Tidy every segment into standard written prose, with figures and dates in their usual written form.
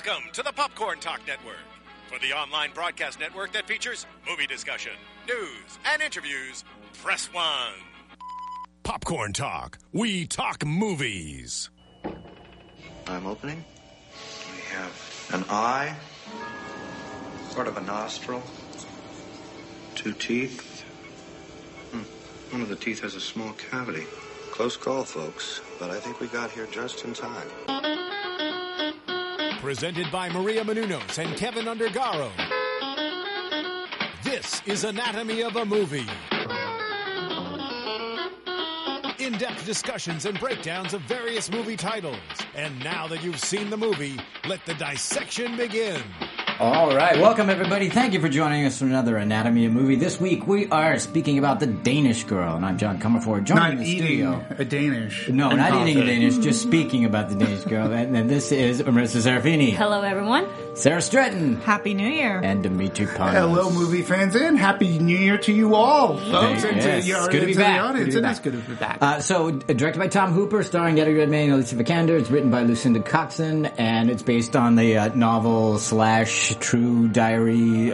Welcome to the Popcorn Talk Network, for the online broadcast network that features movie discussion, news, and interviews. Press 1. Popcorn Talk. We talk movies. I'm opening. We have an eye, sort of a nostril, 2 teeth. One of the teeth has a small cavity. Close call, folks, but I think we got here just in time. Presented by Maria Menounos and Kevin Undergaro. This is Anatomy of a Movie. In-depth discussions and breakdowns of various movie titles. And now that you've seen the movie, let the dissection begin. All right, welcome everybody. Thank you for joining us for another Anatomy of a Movie. This week we are speaking about The Danish Girl, and I'm John Comerford, joining in the studio. Not eating a Danish. No, not eating a Danish, just speaking about The Danish Girl. And this is Marissa Serafini. Hello, everyone. Sarah Stratton. Happy New Year. And Dimitri Panos. Hello, movie fans, and Happy New Year to you all, folks. And Yes, to it's good to be back. Audience. It is good to be back. So, directed by Tom Hooper, starring Eddie Redmayne and Alicia Vikander. It's written by Lucinda Coxon, and it's based on the novel / true diary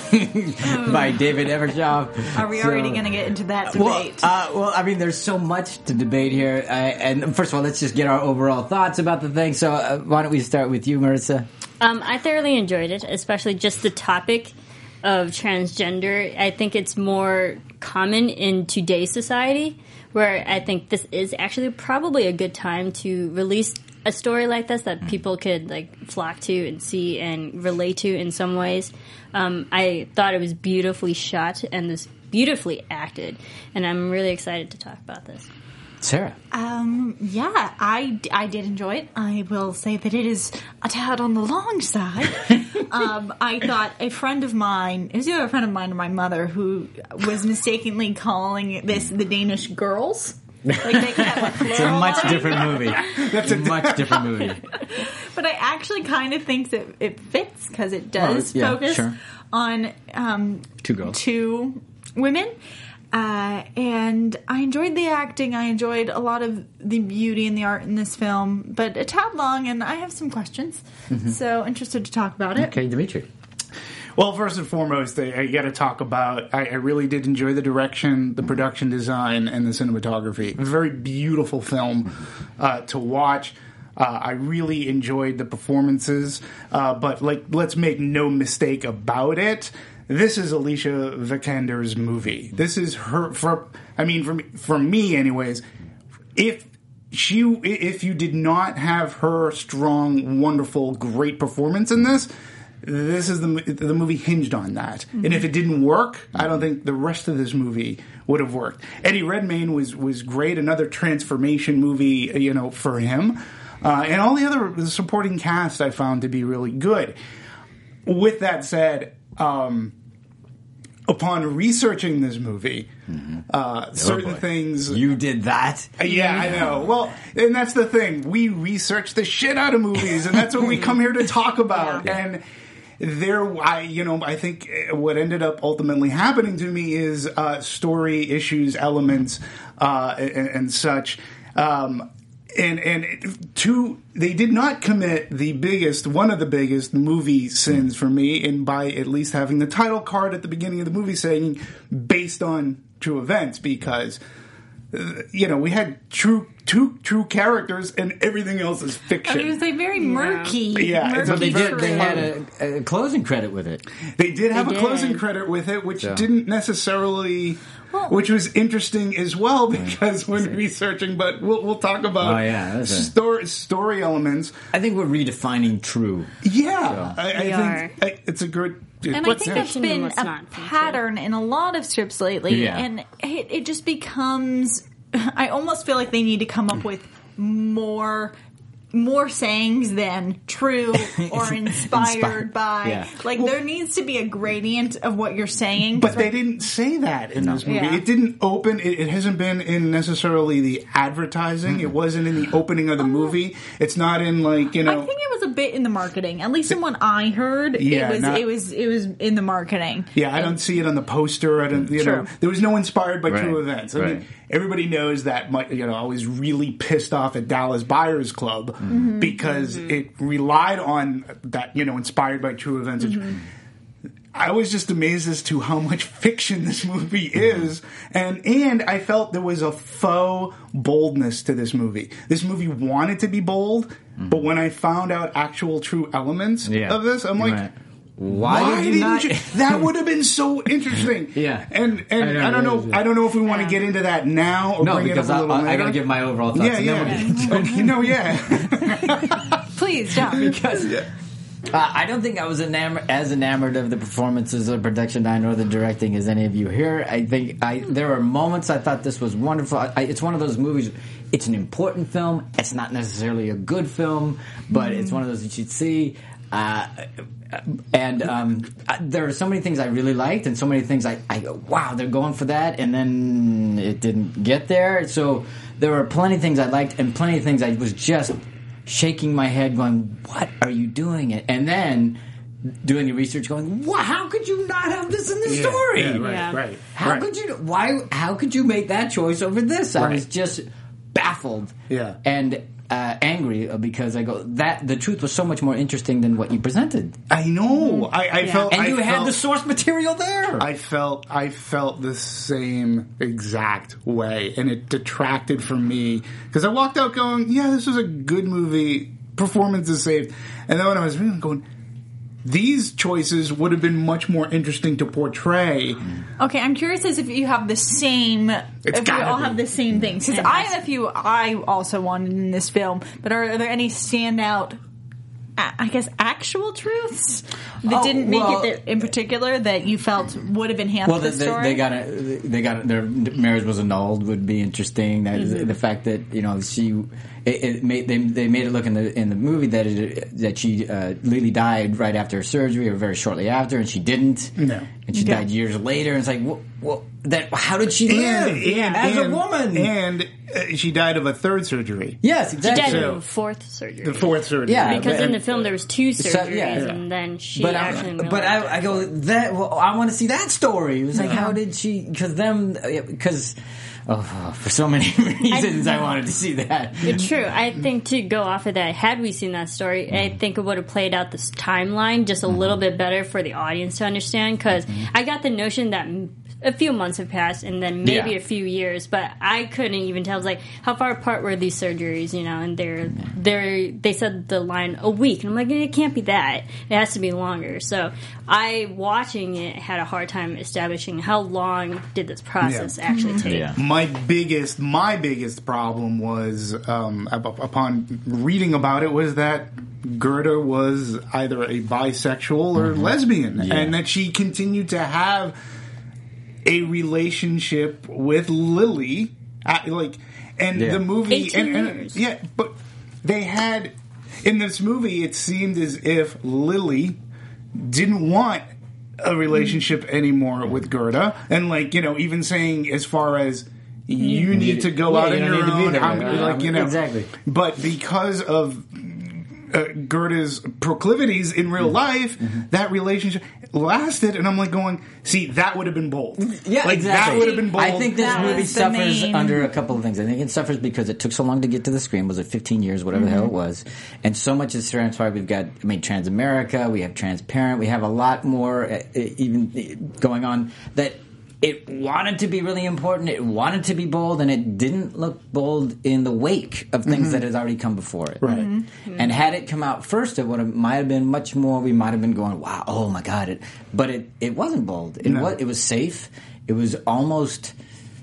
by David Evershaw. Are we already going to get into that debate? Well, I mean, there's so much to debate here. And first of all, let's just get our overall thoughts about the thing. So, why don't we start with you, Marissa? I thoroughly enjoyed it, especially just the topic of transgender. I think it's more common in today's society, where I think this is actually probably a good time to release a story like this that people could flock to and see and relate to in some ways. I thought it was beautifully shot and this beautifully acted, and I'm really excited to talk about this. Sarah? Yeah, I did enjoy it. I will say that it is a tad on the long side. I thought it was either a friend of mine or my mother who was mistakenly calling this The Danish Girls. They could have a It's a much different movie. That's a much different movie. But I actually kind of think that it fits because it does focus on two women. And I enjoyed the acting. I enjoyed a lot of the beauty and the art in this film, but a tad long, and I have some questions. Mm-hmm. So interested to talk about it. Okay, Dimitri. Well, first and foremost, I got to talk about, I really did enjoy the direction, the production design, and the cinematography. A very beautiful film to watch. I really enjoyed the performances, but let's make no mistake about it. This is Alicia Vikander's movie. This is her. For me, anyways. If you did not have her strong, wonderful, great performance in this is the movie hinged on that. Mm-hmm. And if it didn't work, I don't think the rest of this movie would have worked. Eddie Redmayne was great. Another transformation movie, for him. And all the other supporting cast I found to be really good. With that said, upon researching this movie, certain things... You did that? Yeah, I know. Well, and that's the thing. We research the shit out of movies, and that's what we come here to talk about. Yeah. And I think what ended up ultimately happening to me is story issues, elements, and such. They did not commit one of the biggest movie sins for me, and by at least having the title card at the beginning of the movie saying based on true events, because we had two true characters and everything else is fiction. It was very murky. Yeah, but they had a closing credit with it. They did have a closing credit with it, which didn't necessarily. Which was interesting as well, because when researching, but we'll talk about story elements. I think we're redefining true. Yeah, so. I think it's a good... And I think that's been a pattern in a lot of scripts lately, and it just becomes... I almost feel like they need to come up with more sayings than true or inspired by. Yeah. There needs to be a gradient of what you're saying. But they didn't say that in this movie. Yeah. It didn't open. It hasn't been in necessarily the advertising. Mm-hmm. It wasn't in the opening of the movie. It's not in I think it was a bit in the marketing. At least in what I heard, it was in the marketing. Yeah, I don't see it on the poster. I don't. Know, there was no inspired by true events. I mean, everybody knows that. I was really pissed off at Dallas Buyers Club because it relied on that. Inspired by true events. I was just amazed as to how much fiction this movie is, and I felt there was a faux boldness to this movie. This movie wanted to be bold, but when I found out actual true elements of this, I'm like, why didn't you? That would have been so interesting. And I don't know. I don't know if we want to get into that now or bring it up a little later. I got to give my overall thoughts. Please, John. Because. I don't think I was as enamored of the performances of production design or the directing as any of you here. I think there were moments I thought this was wonderful. It's one of those movies. It's an important film. It's not necessarily a good film, but it's one of those that you'd see. There are so many things I really liked, and so many things I go, wow, they're going for that, and then it didn't get there. So there were plenty of things I liked, and plenty of things I was just shaking my head going, what are you doing? And then doing the research going, how could you not have this in the story? Right. How could you, how could you make that choice over this? I was just baffled and angry because I go, the truth was so much more interesting than what you presented. I know. I felt, and you had the source material there. I felt the same exact way, and it detracted from me because I walked out going, this was a good movie. Performance is saved. And then when I was reading, going, these choices would have been much more interesting to portray. Okay, I'm curious as if you have the same... if you all have the same things. Because I have a few I also wanted in this film, but are there any standout, I guess, actual truths that didn't make it there in particular that you felt would have enhanced the story? They got their marriage was annulled would be interesting. That is the fact that she... they made it look in the movie that she Lily died right after her surgery or very shortly after, and she didn't. No, and she died years later. And it's like, how did she live as a woman? And she died of a third surgery. Yes, exactly. She died of a fourth surgery. The fourth surgery, because in the film there was two surgeries, and then she actually. But I go that. Well, I want to see that story. It was like, how did she? Because. for so many reasons I wanted to see that. It's true. I think to go off of that, had we seen that story, I think it would have played out this timeline just a little bit better for the audience to understand, because I got the notion that a few months have passed and then maybe a few years, but I couldn't even tell. I was like, how far apart were these surgeries, and they said the line a week, and I'm like, it can't be that. It has to be longer. So I, watching it, had a hard time establishing how long did this process actually take. Yeah. My biggest problem was, upon reading about it, was that Gerda was either a bisexual or lesbian, and that she continued to have a relationship with Lily, the movie, 18 years. But they had in this movie. It seemed as if Lily didn't want a relationship anymore with Gerda, and even saying as far as you need to go out on your own, exactly. But because of Gerda's proclivities in real life, that relationship lasted, and I'm going, see, that would have been bold. Yeah, exactly. That would have been bold. I think this movie suffers under a couple of things. I think it suffers because it took so long to get to the screen. Was it 15 years, whatever the hell it was? And so much is transpired. We've got, Transamerica, we have Transparent, we have a lot more even going on that it wanted to be really important, it wanted to be bold, and it didn't look bold in the wake of things that had already come before it. Right. And had it come out first, it might have been much more, we might have been going, wow, oh my God. But it wasn't bold. It was safe. It was almost,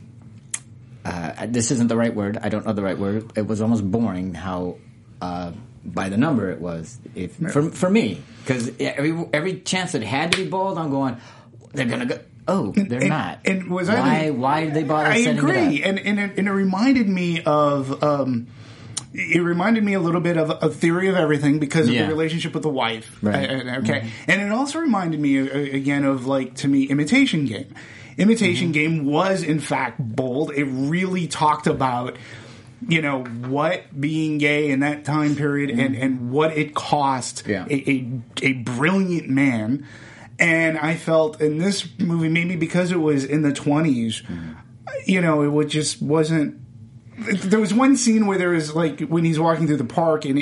this isn't the right word, I don't know the right word, it was almost boring how by the number it was. For me. Because every chance it had to be bold, I'm going, they're going to go. Oh, they're not. And why did they bother setting it up? I agree, and it reminded me of it reminded me a little bit of A Theory of Everything because of the relationship with the wife. Right. And it also reminded me again of to me, Imitation Game. Imitation Game was in fact bold. It really talked about what being gay in that time period and what it cost a brilliant man. And I felt in this movie, maybe because it was in the 20s, it just wasn't. There was one scene where there was like when he's walking through the park and he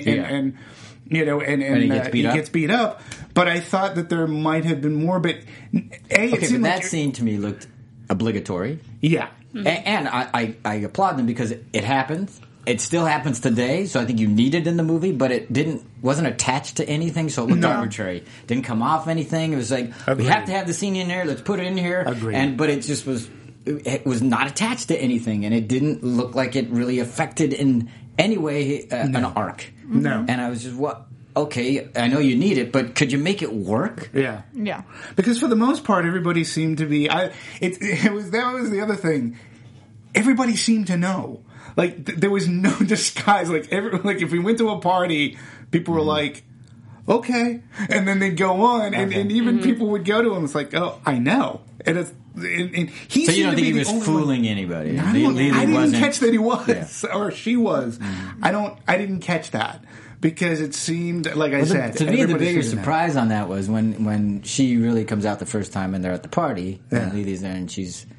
gets beat up. But I thought that there might have been more. But that scene to me looked obligatory. Yeah. And I applaud them because it happens. It still happens today, so I think you need it in the movie, but it wasn't attached to anything, so it looked arbitrary. Didn't come off anything. It was like, we have to have the scene in there, let's put it in here. But it just was, it was not attached to anything, and it didn't look like it really affected in any way an arc. No. And I was just, okay, I know you need it, but could you make it work? Yeah. Yeah. Because for the most part, everybody seemed to be, that was the other thing. Everybody seemed to know. Like, there was no disguise. Like, if we went to a party, people were like, okay. And then they'd go on, and even people would go to him. It's like, oh, I know. And he so you don't think he was fooling anybody? I didn't catch that he was, or she was. I didn't catch that. Because it seemed, like I said... To me, the bigger surprise on that was when she really comes out the first time and they're at the party, and Lily's there, and she's...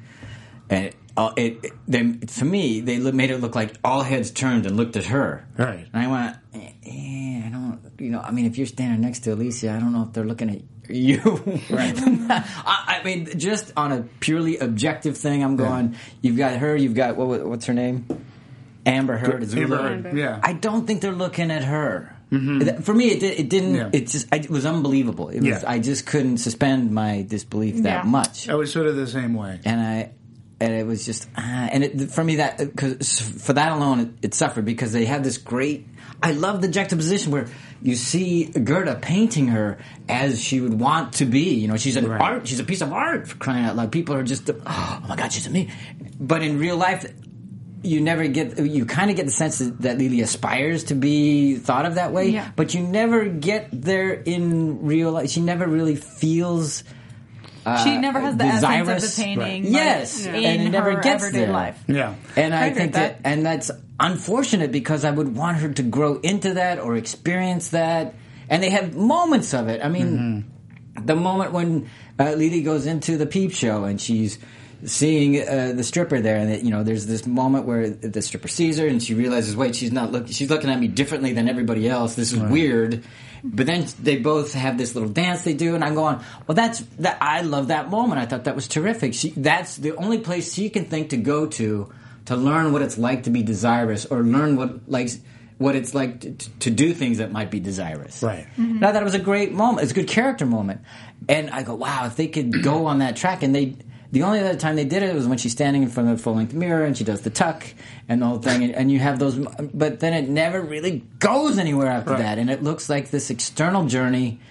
to me, they made it look like all heads turned and looked at her. Right. And I went, I don't, if you're standing next to Alicia, I don't know if they're looking at you. Right. I mean, just on a purely objective thing, I'm going, you've got her, you've got, what's her name? Amber Heard. Amber. Yeah. I don't think they're looking at her. Mm-hmm. For me, it didn't. Yeah. It was unbelievable. It was. I just couldn't suspend my disbelief that much. I was sort of the same way. And it was just, for me because for that alone, it suffered because they had this great. I love the juxtaposition where you see Gerda painting her as she would want to be. She's an art. She's a piece of art, for crying out loud. People are just, oh my God, she's a me. But in real life, you kind of get the sense that Lily aspires to be thought of that way, but you never get there in real life. She never really feels. She never has the desirous, essence of the painting. Yes, in and it never her gets everyday there. life. Yeah, and I think and that's unfortunate because I would want her to grow into that or experience that. And they have moments of it. I mean, the moment when Lily goes into the peep show and she's seeing the stripper there, and there's this moment where the stripper sees her and she realizes, wait, she's looking at me differently than everybody else. This is weird. But then they both have this little dance they do, and I'm going, well, I love that moment. I thought that was terrific. That's the only place she can think to go to learn what it's like to be desirous or learn what it's like to do things that might be desirous. Right. Mm-hmm. And I thought it was a great moment. It's a good character moment. And I go, wow, if they could go on that track, and the only other time they did it was when she's standing in front of the full-length mirror and she does the tuck and the whole thing, and you have those, but then it never really goes anywhere after that, and it looks like this external journey,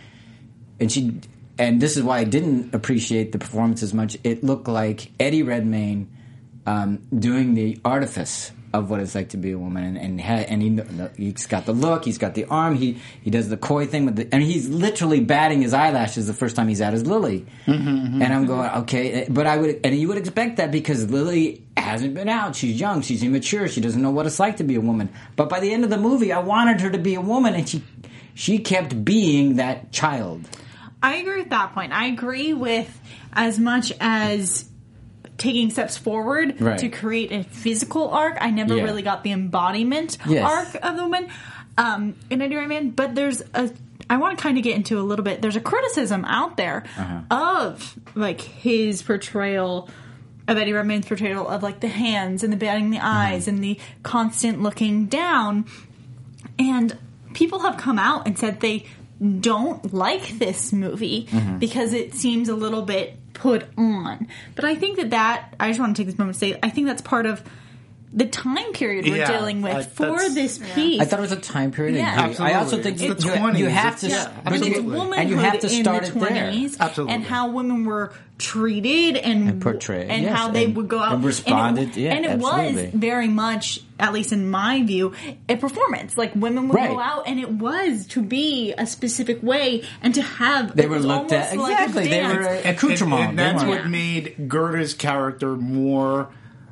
and this is why I didn't appreciate the performance as much. It looked like Eddie Redmayne doing the artifice of what it's like to be a woman, and he's got the look, he's got the arm, he does the coy thing he's literally batting his eyelashes the first time he's at his Lily, and I'm going, okay, but you would expect that because Lily hasn't been out, she's young, she's immature, she doesn't know what it's like to be a woman. But by the end of the movie, I wanted her to be a woman, and she kept being that child. I agree with that point. I agree with as much as taking steps forward to create a physical arc. I never really got the embodiment arc of the woman in Eddie Redmayne. But I want to kind of get into a little bit. There's a criticism out there of his portrayal of Eddie Redmayne's portrayal of the hands and the batting the eyes and the constant looking down. And people have come out and said they don't like this movie because it seems a little bit put on. But I think that I just want to take this moment to say I think that's part of the time period we're dealing with for this piece. I thought it was a time period. Yeah, I also think you have to, but it's womanhood and you have to start in the 20s, and how women were treated and portrayed, and how they would go out and responded. And it was very much, at least in my view, a performance. Women would go out, and it was to be a specific way, and to have they were looked at exactly. They were accoutrement, and that's what made Gerda's character more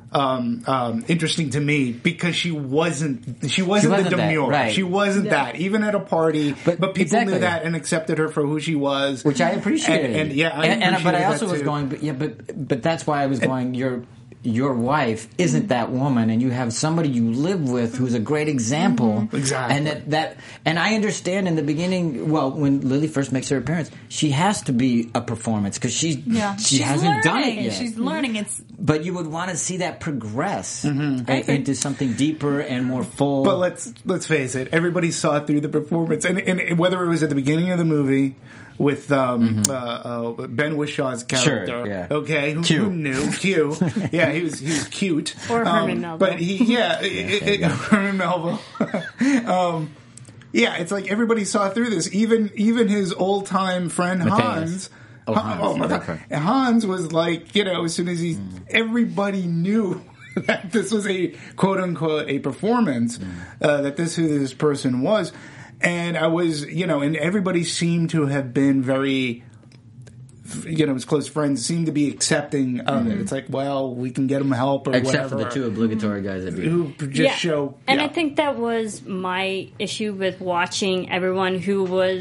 interesting to me because she wasn't the demure. Right. She wasn't that even at a party, but people knew that and accepted her for who she was, which I appreciated. But I also was going, but that's why I was going. Your wife isn't that woman, and you have somebody you live with who's a great example. Exactly. And and I understand in the beginning, well, when Lily first makes her appearance, she has to be a performance because she hasn't done it yet. She's learning. But you would want to see that progress into something deeper and more full. But let's face it, everybody saw it through the performance, and whether it was at the beginning of the movie with Ben Wishaw's character, sure, yeah. Okay, who knew? Q, yeah, he was cute, or Herman Melville, but Herman Melville. Yeah, it's like everybody saw through this. Even his old time friend Matthias. Hans was like, as soon as everybody knew that this was a quote unquote a performance, that who this person was. And I was, and everybody seemed to have been very, his close friends seemed to be accepting of it. It's like, well, we can get him help or except whatever. For the two obligatory guys that who just show. And I think that was my issue with watching everyone who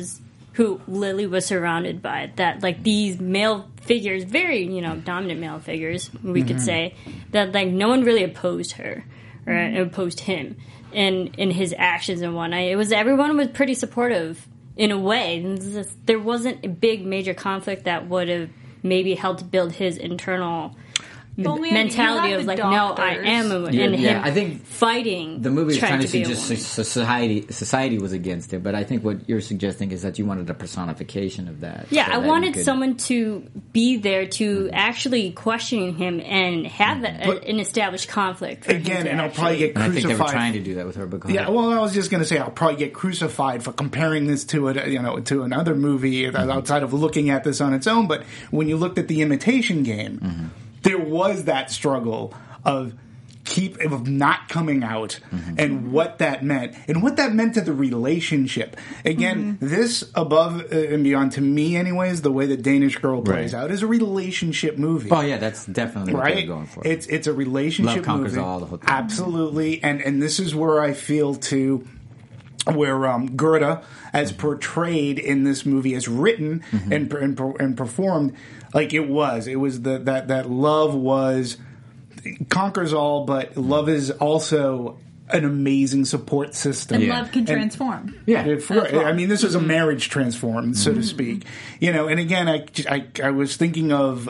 Lily was surrounded by. That, like, these male figures, very, dominant male figures, we could say, that, like, no one really opposed her or opposed him. In his actions and whatnot, everyone was pretty supportive in a way. There wasn't a big major conflict that would have maybe helped build his internal mentality of like, no, I am, I think fighting. The movie is trying to suggest society was against it, but I think what you're suggesting is that you wanted a personification of that. Yeah, I wanted someone to be there to actually question him and have an established conflict. Again, and I'll probably get crucified. I think they were trying to do that with her. Yeah, well, I was just going to say I'll probably get crucified for comparing this to to another movie outside of looking at this on its own. But when you looked at The Imitation Game. There was that struggle of not coming out and what that meant to the relationship. Again, this Above and Beyond, to me anyways, the way the Danish Girl plays out is a relationship movie. Oh yeah, that's definitely what they're going for. It's a relationship movie. Love conquers movie. all, the whole thing. Absolutely, and this is where I feel too. Where Gerda, as portrayed in this movie, as written and performed, like it was that love conquers all, but love is also an amazing support system, and love can transform. I mean, this is a marriage transformed, so to speak. And again, I was thinking of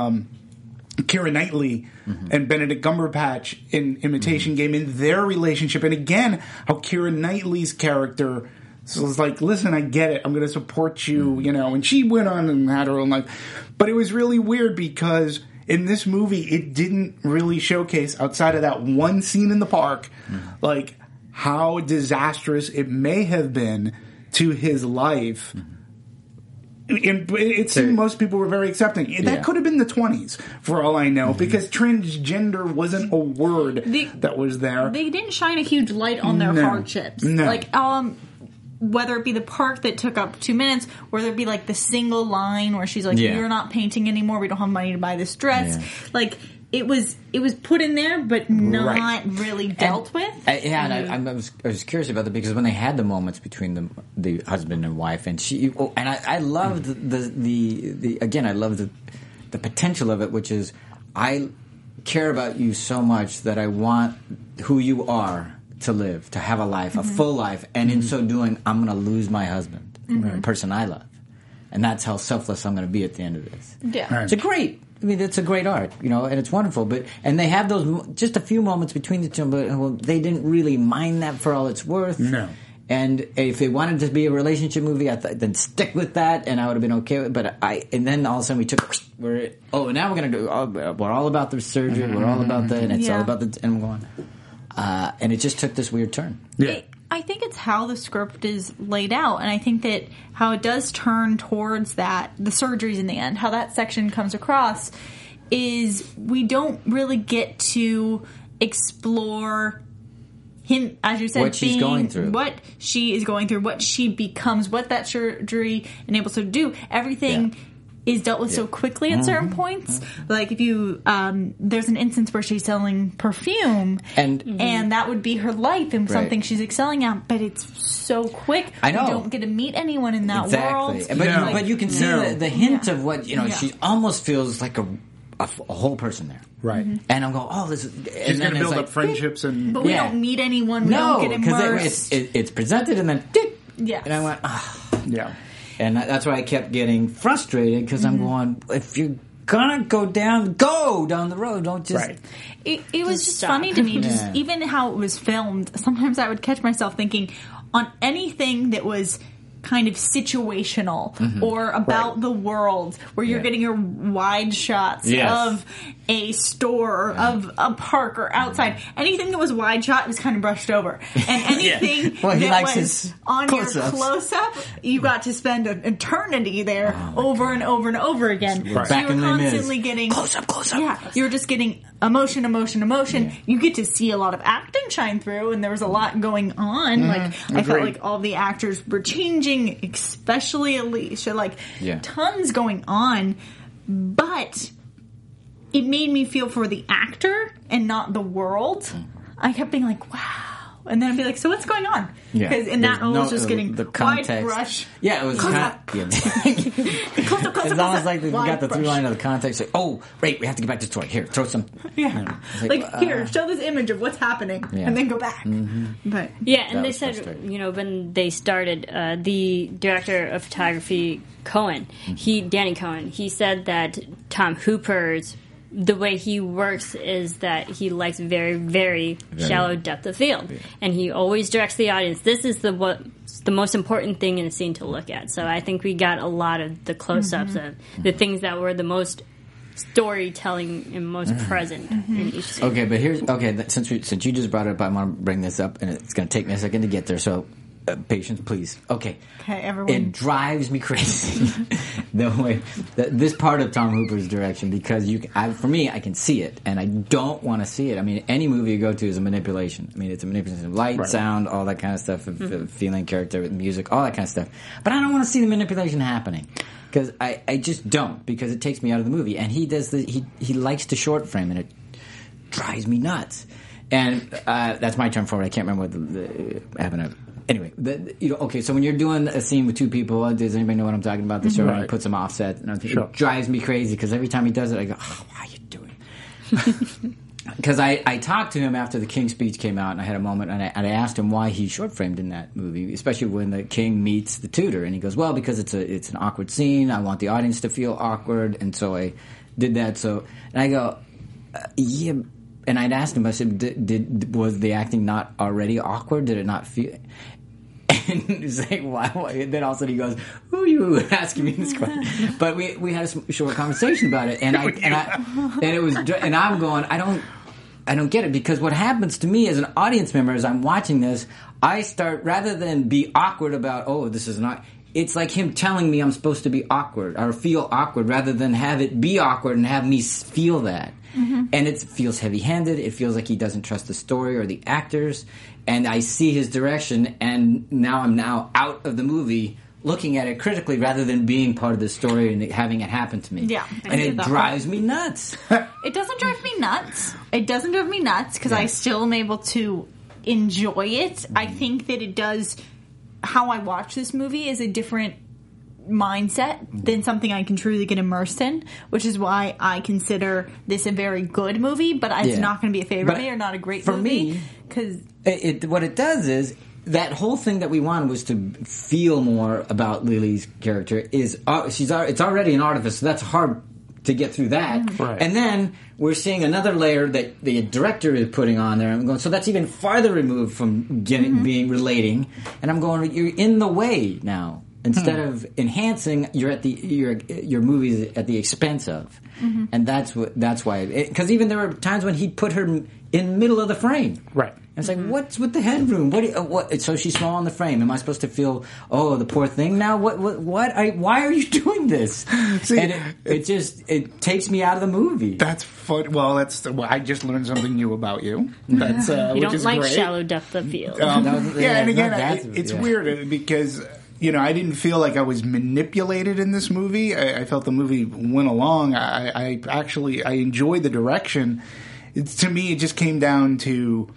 Keira Knightley and Benedict Cumberbatch in Imitation Game, in their relationship, and again, how Keira Knightley's character was like, listen, I get it, I'm going to support you, and she went on and had her own life. But it was really weird because in this movie, it didn't really showcase, outside of that one scene in the park, like how disastrous it may have been to his life. It seemed most people were very accepting. That could have been the 20s, for all I know, because transgender wasn't a word that was there. They didn't shine a huge light on their hardships. No. Like, whether it be the park that took up 2 minutes, or there'd be like the single line where she's like, "You're not painting anymore. We don't have money to buy this dress." Yeah. Like, it was put in there, but not really dealt with. I was curious about that because when they had the moments between the husband and wife, and I loved I loved the potential of it, which is I care about you so much that I want who you are to live, to have a life, a full life, and in so doing, I'm going to lose my husband, the person I love, and that's how selfless I'm going to be at the end of this. Yeah, it's it's a great art, and it's wonderful. And they have those just a few moments between the two, but they didn't really mind that for all it's worth. No. And if it wanted to be a relationship movie, then stick with that, and I would have been okay with it. And then all of a sudden now we're going to do, we're all about the surgery, we're all about and it's all about and I'm going, and it just took this weird turn. Yeah. I think it's how the script is laid out, and I think that how it does turn towards that, the surgeries in the end, how that section comes across, is we don't really get to explore him, as you said, what she's going through, what she is going through, what she becomes, what that surgery enables her to do. Everything is dealt with so quickly at certain points. Like if you, there's an instance where she's selling perfume, and that would be her life and something she's excelling at, but it's so quick. I know. You don't get to meet anyone in that world. But you can see the hint of what, she almost feels like a whole person there. Right. And I'm going, oh, this is... She's going to build up friendships and... But we don't meet anyone, we don't get immersed. Because it's presented and then... Yeah. And I went, oh. Yeah. And that's why I kept getting frustrated, because I'm going, if you're gonna go down the road, don't just... Right. It was just funny to me, just even how it was filmed. Sometimes I would catch myself thinking on anything that was kind of situational or about the world, where you're getting your wide shots of a store or of a park or outside. Anything that was wide shot was kind of brushed over. And anything that was on your close-up, you got to spend an eternity there over and over and over again. Right. So you were constantly getting... Close up. Yeah, you were just getting emotion. Yeah. You get to see a lot of acting shine through, and there was a lot going on. Like I felt like all the actors were changing, especially Alicia. Tons going on, but it made me feel for the actor and not the world. I kept being like, wow. And then I'd be like, so what's going on? Because in that one was just getting the context. wide brush. Yeah, it was close up. It's almost like we got the through line of the context. Like, oh, right, we have to get back to the story. Here, throw some. Yeah. Here, show this image of what's happening, and then go back. But and they said, when they started, the director of photography, Danny Cohen, he said that Tom Hooper's the way he works is that he likes very, very shallow depth of field, and he always directs the audience. This is the most important thing in a scene to look at. So I think we got a lot of the close-ups of the things that were the most storytelling and most present in each scene. Okay, but since you just brought it up, I want to bring this up, and it's going to take me a second to get there. So. Patience, please. Okay, everyone. It drives me crazy the way this part of Tom Hooper's direction, because for me, I can see it, and I don't want to see it. I mean, any movie you go to is a manipulation. I mean, it's a manipulation of light, sound, all that kind of stuff, feeling, character, music, all that kind of stuff. But I don't want to see the manipulation happening, because I just don't, because it takes me out of the movie. And he does he likes to short frame, and it drives me nuts. And that's my term for it. I can't remember what having a. Anyway, okay, so when you're doing a scene with two people, does anybody know what I'm talking about? The show, he puts them offset. And it drives me crazy, because every time he does it, I go, oh, why are you doing it? Because I talked to him after the King speech came out, and I had a moment, and I asked him why he short-framed in that movie, especially when the King meets the tutor. And he goes, well, because it's an awkward scene. I want the audience to feel awkward, and so I did that. So, and I go, yeah. And I'd asked him, I said, was the acting not already awkward? Did it not feel... And he's like, why? And then all of a sudden he goes, who are you asking me this question? But we had a short conversation about it, and I'm going, I don't get it, because what happens to me as an audience member as I'm watching this, I start, rather than be awkward about, oh, this is not, it's like him telling me I'm supposed to be awkward or feel awkward, rather than have it be awkward and have me feel that. And it feels heavy-handed. It feels like he doesn't trust the story or the actors. And I see his direction, and now I'm out of the movie looking at it critically, rather than being part of the story and having it happen to me. Yeah. And it drives me nuts. It doesn't drive me nuts. Because I still am able to enjoy it. I think that it does... How I watch this movie is a different mindset than something I can truly get immersed in, which is why I consider this a very good movie, but it's not going to be a favorite movie or not a great movie. Me, because what it does is, that whole thing that we wanted was to feel more about Lily's character. It's already an artifice, so that's hard to get through that. Right. And then we're seeing another layer that the director is putting on there. I'm going, so that's even farther removed from being relating. And I'm going, you're in the way now. Instead of enhancing, you're at your movies at the expense of, and that's why. Because even there were times when he put her in the middle of the frame, right? And it's like, what's with the headroom? What? So she's small in the frame. Am I supposed to feel, oh, the poor thing now? What? Why are you doing this? See, and it takes me out of the movie. That's fun. Well, I just learned something new about you. That's you which don't is like great. shallow depth of field. And again, it's weird because I didn't feel like I was manipulated in this movie. I felt the movie went along. I enjoyed the direction. To me, it just came down to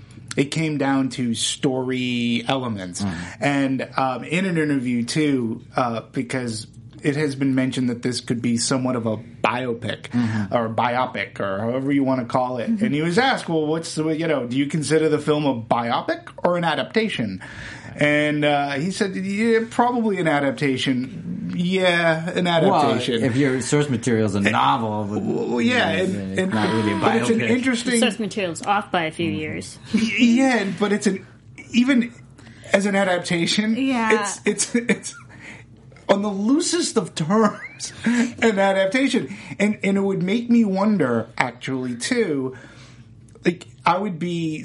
story elements. And in an interview too, because it has been mentioned that this could be somewhat of a biopic or biopic or however you want to call it. And he was asked, well, do you consider the film a biopic or an adaptation? And he said, yeah, probably an adaptation. Yeah, an adaptation. Well, if your source material is a novel, and not really a biopic. But it's an interesting... The source material's off by a few years. Yeah, but even as an adaptation, it's on the loosest of terms an adaptation. And it would make me wonder, actually, too, like, I would be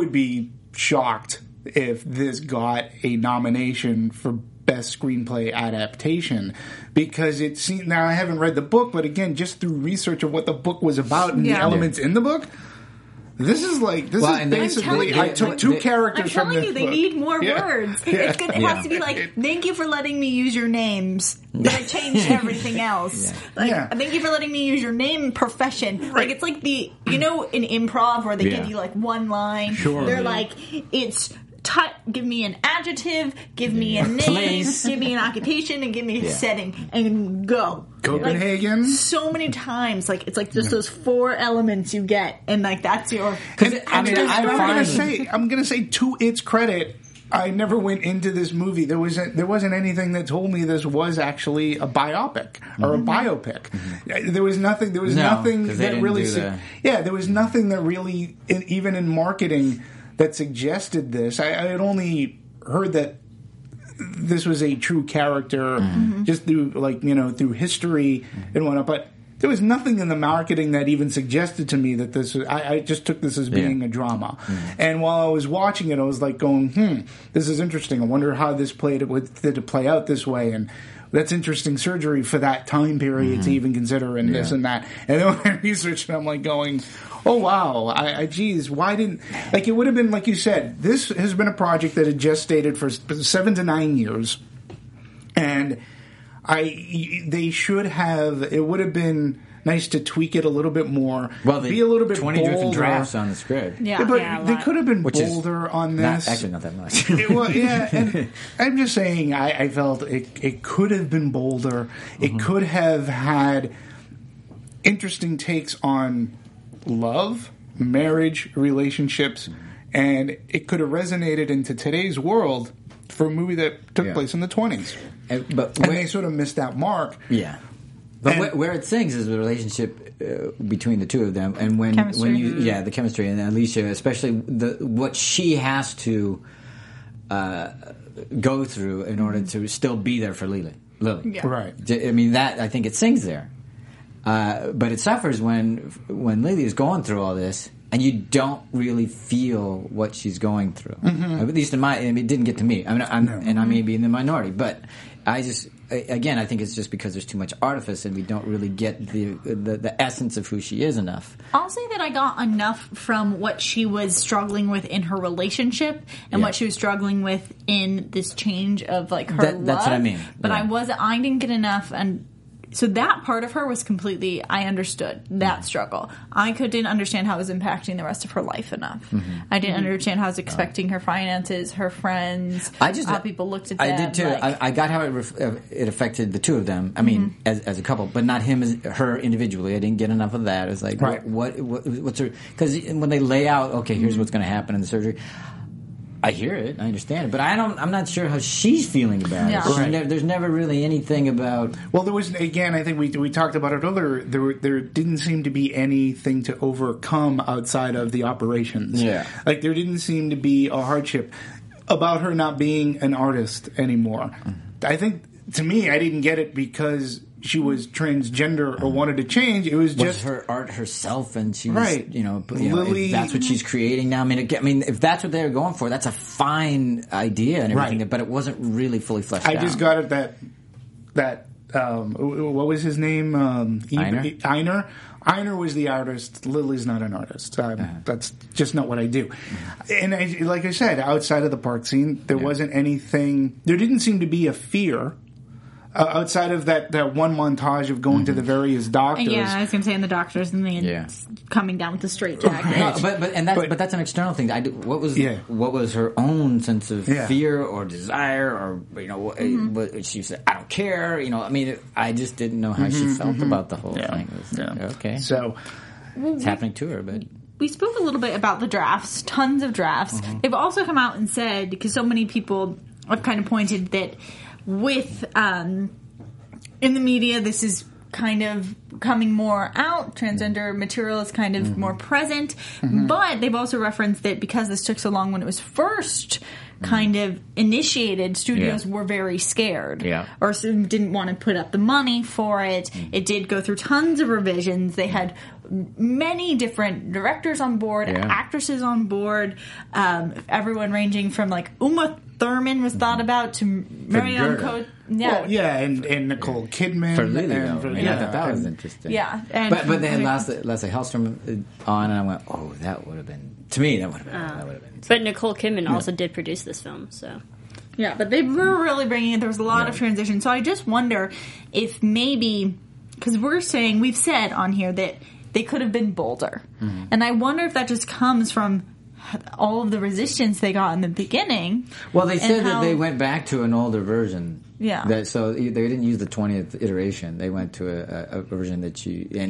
shocked if this got a nomination for Best Screenplay Adaptation, because it seems, now I haven't read the book, but again, just through research of what the book was about and the elements in the book, this is basically, I took two characters from this book. They need more words. It has to be like, thank you for letting me use your names, but I changed everything else. Thank you for letting me use your name and profession. Right. Like, it's like in improv where they give you like one line. Sure. They're like, it's... give me an adjective, give me a name, give me an occupation, and give me a setting, and go. Copenhagen. Like, so many times, like it's like just those four elements you get, and like that's your. I'm gonna say to its credit, I never went into this movie. There wasn't anything that told me this was actually a biopic or a biopic. There was nothing. There was nothing that really. There was nothing that really, even in marketing, that suggested this. I had only heard that this was a true character just through through history and whatnot, but there was nothing in the marketing that even suggested to me that this was, I just took this as being a drama. And while I was watching it, I was like going, this is interesting. I wonder how this did it play out this way, and that's interesting surgery for that time period to even consider, and this and that. And then when I researched it, I'm like going, oh wow, geez, why didn't, like, it would have been, like you said, this has been a project that had gestated for 7 to 9 years, and they should have, it would have been nice to tweak it a little bit more, be a little bit 20 bolder. different drafts on the script. But they could have been bolder on this. Actually, not that much. And I'm just saying, I felt it could have been bolder. It could have had interesting takes on love, marriage, relationships, and it could have resonated into today's world for a movie that took place in the 20s. And they sort of missed that mark. Yeah. But where it sings is the relationship between the two of them, and when the chemistry, and Alicia, especially what she has to go through in order to still be there for Lily. Yeah. Right. I mean, that, I think it sings there. But it suffers when Lily is going through all this, and you don't really feel what she's going through. At least it didn't get to me. I mean, and I may be in the minority, but I think it's just because there's too much artifice, and we don't really get the essence of who she is enough. I'll say that I got enough from what she was struggling with in her relationship and what she was struggling with in this change of like her love. That's what I mean. But I didn't get enough, and so that part of her was completely, I understood that struggle. I didn't understand how it was impacting the rest of her life enough. I didn't understand how it was affecting her finances, her friends, how people looked at them. I did too. Like, I got how it affected the two of them. I mean, as a couple, but not her individually. I didn't get enough of that. It was like, what's her? Because when they lay out, okay, here's what's going to happen in the surgery. I hear it, I understand it, but I'm not sure how she's feeling about it. Right. There's never really anything about. Well, there was, again, I think we talked about it earlier. There didn't seem to be anything to overcome outside of the operations. Yeah, like there didn't seem to be a hardship about her not being an artist anymore. I think, to me, I didn't get it because she was transgender or wanted to change. It was just her art herself, and she was, Lily, if that's what she's creating now. I mean, if that's what they were going for, that's a fine idea and everything, but it wasn't really fully fleshed out. I just got it that what was his name? Einar. Einar was the artist. Lily's not an artist. That's just not what I do. And like I said, outside of the park scene, there wasn't anything. There didn't seem to be a fear. Outside of that one montage of going to the various doctors. Yeah, I was going to say, and the doctors and the coming down with the straitjacket. But that's an external thing. What was her own sense of fear or desire, or what she said? I don't care. I mean, I just didn't know how she felt about the whole thing. Okay, so it's happening to her, but. We spoke a little bit about the drafts, tons of drafts. They've also come out and said, because so many people have kind of pointed that with in the media, this is kind of coming more out. Transgender material is kind of more present. But they've also referenced that because this took so long when it was first kind of initiated, studios were very scared. Or didn't want to put up the money for it. It did go through tons of revisions. They had many different directors on board, actresses on board, everyone ranging from like Uma Thurman was thought about to Marion Cotillard. And Nicole Kidman. For Lily, that was interesting. Yeah. But they had Leslie Hellstrom on, and I went, oh, that would have been... To me, that would have been... But Nicole Kidman also did produce this film, so... Yeah, but they were really bringing it. There was a lot of transition. So I just wonder if maybe... Because we've said on here that they could have been bolder. And I wonder if that just comes from all of the resistance they got in the beginning. Well, they said that they went back to an older version. Yeah. So they didn't use the 20th iteration. They went to a version that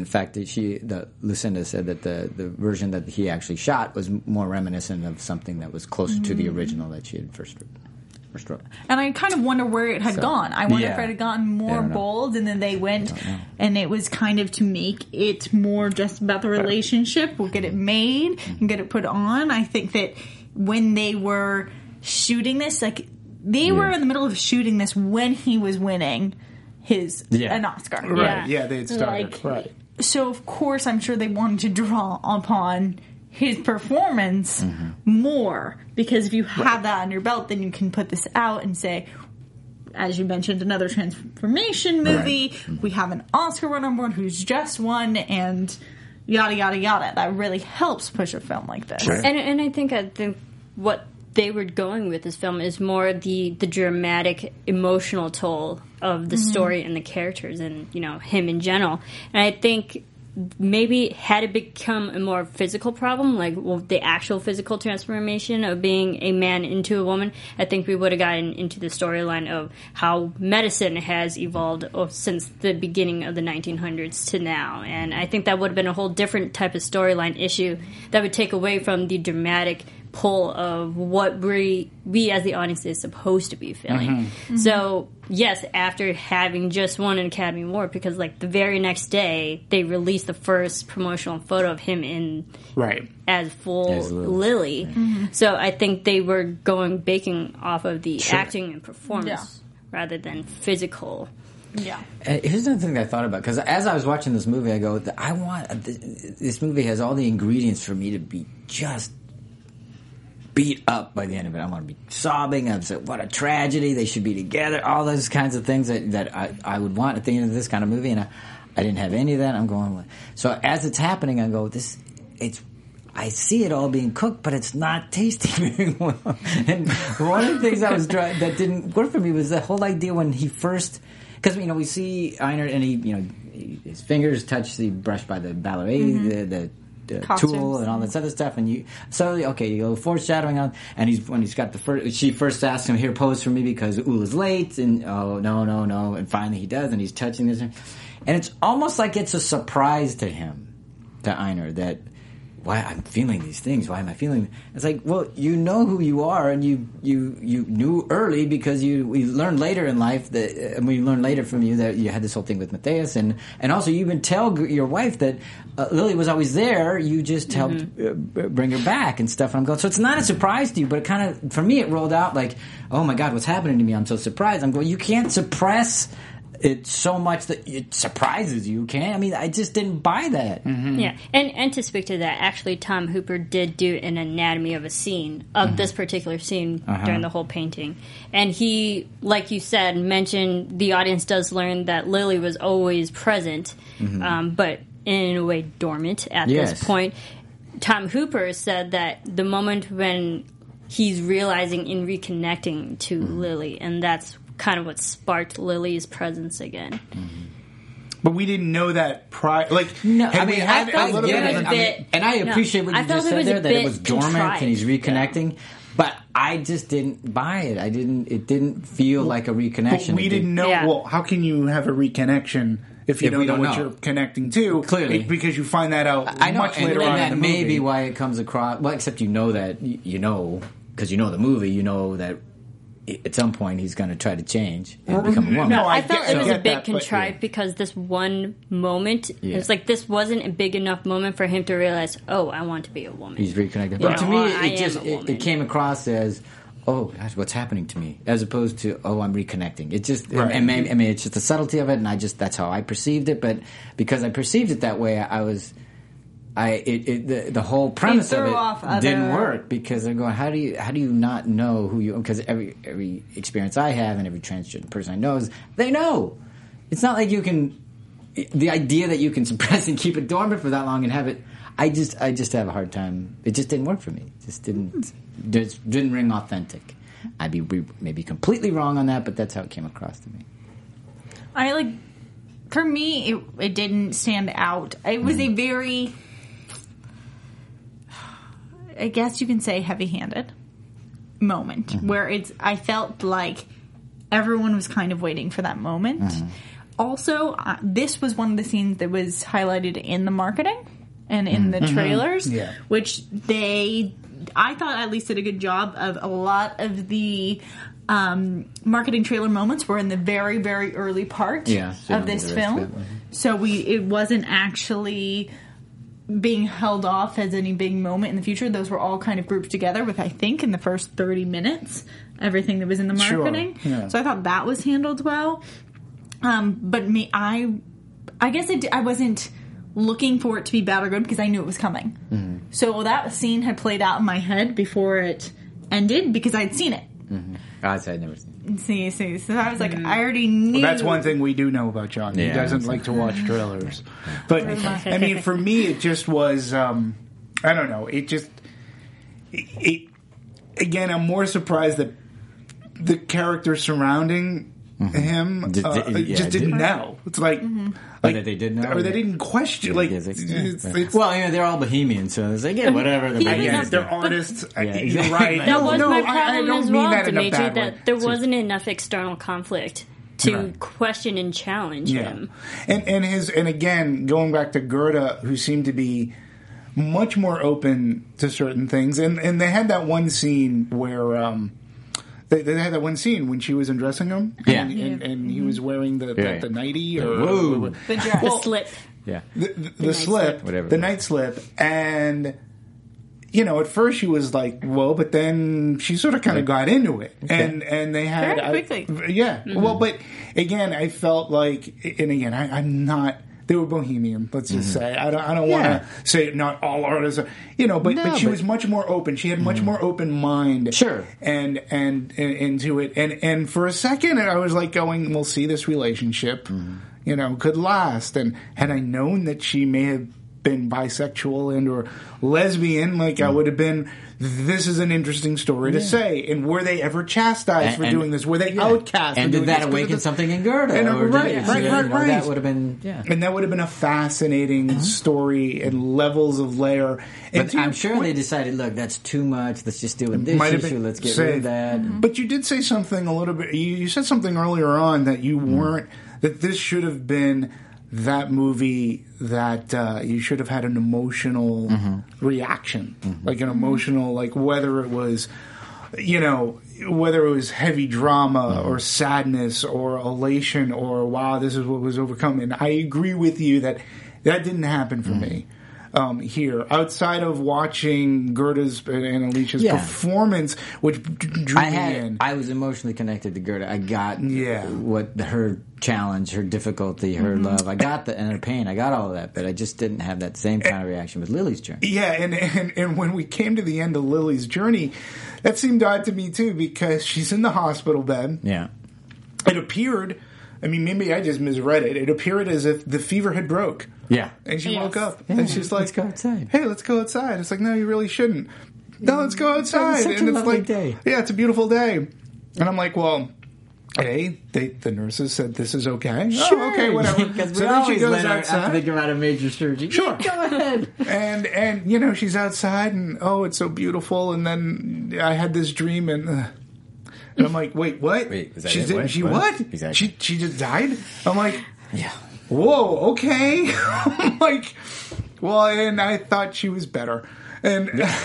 Lucinda said that the version that he actually shot was more reminiscent of something that was closer to the original that she had first wrote. And I kind of wonder where it had gone. I wonder if it had gotten more bold, and then they went, and it was kind of to make it more just about the relationship. We'll get it made and get it put on. I think that when they were shooting this, like they were in the middle of shooting this when he was winning an Oscar. Right. Yeah, they had started. Right. So of course, I'm sure they wanted to draw upon his performance more, because if you have that on your belt, then you can put this out and say, as you mentioned, another transformation movie. We have an Oscar winner on board who's just won, and yada yada yada. That really helps push a film like this. Sure. And I think what they were going with this film is more the dramatic, emotional toll of the story and the characters, and him in general. And I think maybe had it become a more physical problem, like the actual physical transformation of being a man into a woman, I think we would have gotten into the storyline of how medicine has evolved since the beginning of the 1900s to now. And I think that would have been a whole different type of storyline issue that would take away from the dramatic pull of what we as the audience is supposed to be feeling. So yes, after having just won an Academy Award, because like the very next day they released the first promotional photo of him in as full Lily. So I think they were baking off of the acting and performance rather than physical. Yeah. Here's another thing that I thought about, because as I was watching this movie, I go, this movie has all the ingredients for me to be just beat up by the end of it. I want to be sobbing. I'm saying, what a tragedy. They should be together. All those kinds of things that I would want at the end of this kind of movie. And I didn't have any of that. I'm going, so as it's happening, I go, I see it all being cooked, but it's not tasting very well. And one of the things that didn't work for me was the whole idea when he first, because we see Einar and he his fingers touch the brush by the ballet, the tool and all this other stuff, and you go foreshadowing on, and when he's got she first asks him, here, pose for me because Ula's late, and no, and finally he does, and he's touching this, and it's almost like it's a surprise to him, to Einar, that why I'm feeling these things. Why am I feeling? It's like, well, you know who you are, and you knew early because we learned later in life that, and we learned later from you that you had this whole thing with Matthias, and also you even tell your wife that Lily was always there. You just helped bring her back and stuff. And I'm going, so it's not a surprise to you, but it kind of, for me, it rolled out like, oh my God, what's happening to me? I'm so surprised. I'm going, you can't suppress it so much that it surprises you. I just didn't buy that. Mm-hmm. Yeah, and to speak to that, actually, Tom Hooper did do an anatomy of a scene of this particular scene during the whole painting, and he, like you said, mentioned the audience does learn that Lily was always present, but in a way dormant at this point. Tom Hooper said that the moment when he's realizing and reconnecting to Lily, and that's kind of what sparked Lily's presence again. But we didn't know that prior. And I appreciate what you just said there, that it was dormant and he's reconnecting. But I just didn't buy it. It didn't feel like a reconnection. But we didn't know. Yeah. Well, how can you have a reconnection if you don't know what you're connecting to? Clearly, because you find that out much later on in the movie. And that may be why it comes across. Well, except you know that because you know the movie, you know that at some point he's going to try to change and become a woman. No, I felt it was a bit contrived because this one moment, it's like this wasn't a big enough moment for him to realize, oh, I want to be a woman. He's reconnected. But to me, it came across as, oh, gosh, what's happening to me? As opposed to, oh, I'm reconnecting. It just, it's just the subtlety of it, and that's how I perceived it. But because I perceived it that way, the whole premise of it didn't work because they're going, how do you not know who you? Because every experience I have and every transgender person I know they know. It's not like you can. The idea that you can suppress and keep it dormant for that long and have it. I just have a hard time. It just didn't work for me. It just didn't ring authentic. We may be completely wrong on that, but that's how it came across to me. For me, it didn't stand out. It was a very, I guess you can say, heavy-handed moment where I felt like everyone was kind of waiting for that moment. Also, this was one of the scenes that was highlighted in the marketing and in the trailers, which I thought at least did a good job of. A lot of the marketing trailer moments were in the very, very early part of this film. So it wasn't actually being held off as any big moment in the future. Those were all kind of grouped together with, I think, in the first 30 minutes, everything that was in the marketing. Sure. Yeah. So I thought that was handled well. But I guess I wasn't looking for it to be bad or good because I knew it was coming. So that scene had played out in my head before it ended because I'd seen it. I'd never seen it. See. So I was like, I already knew. Well, that's one thing we do know about John. He doesn't like to watch trailers. But, I mean, for me, it just was, I don't know. Again, I'm more surprised that the characters surrounding him just didn't know. It's like... Like, that they did know, or they didn't question. They're all Bohemians, so it's like whatever. They're artists. You're right. That was my problem as well, Dimitri. That there wasn't enough external conflict to question and challenge him. And again, going back to Gerda, who seemed to be much more open to certain things, and they had that one scene where. They had that one scene when she was undressing him, and he was wearing the nightie or the slip. Yeah, the slip, whatever, the night slip, and at first she was like, "Whoa," but then she sort of kind of got into it, and they had very quickly. Well, but again, I felt like, and again, I'm not. They were bohemian, let's just say. I don't want to say not all artists are, but she was much more open. She had much more open mind. Sure. And into it. And for a second, I was like going, we'll see this relationship, could last. And had I known that she may have been bisexual and or lesbian, I would have been, this is an interesting story to say. And were they ever chastised for doing this? Were they outcast? And did that awaken something in Gerda? Right. That would have been, And that would have been a fascinating story and levels of layer. But I'm sure they decided, look, that's too much. Let's just deal with this issue. Let's get rid of that. But you did say something a little bit. You said something earlier on that you weren't, that this should have been that movie that you should have had an emotional reaction, like an emotional, whether it was, whether it was heavy drama or sadness or elation or wow, this is what was overcome. And I agree with you that didn't happen for me. here. Outside of watching Gerda's and Alicia's performance, which drew me in. I was emotionally connected to Gerda. I got what her challenge, her difficulty, her love. I got and her pain. I got all of that, but I just didn't have that same kind of reaction with Lily's journey. Yeah, and when we came to the end of Lily's journey, that seemed odd to me too, because she's in the hospital bed. Yeah. It appeared, I mean, maybe I just misread it. It appeared as if the fever had broke. Yeah. And she woke up. And she's like, let's go outside. Hey, let's go outside. It's like, no, you really shouldn't. No, let's go outside. It's such a lovely day. Yeah, it's a beautiful day. And I'm like, well, the nurses said this is okay. Sure. Oh, okay, whatever. Because so then she goes outside. Thinking about a major surgery. Sure. Go ahead. And she's outside, and it's so beautiful. And then I had this dream, and I'm like, wait, what? Wait, is that she what? Exactly. She just died? I'm like, yeah. Whoa, okay. I'm like, well, and I thought she was better. And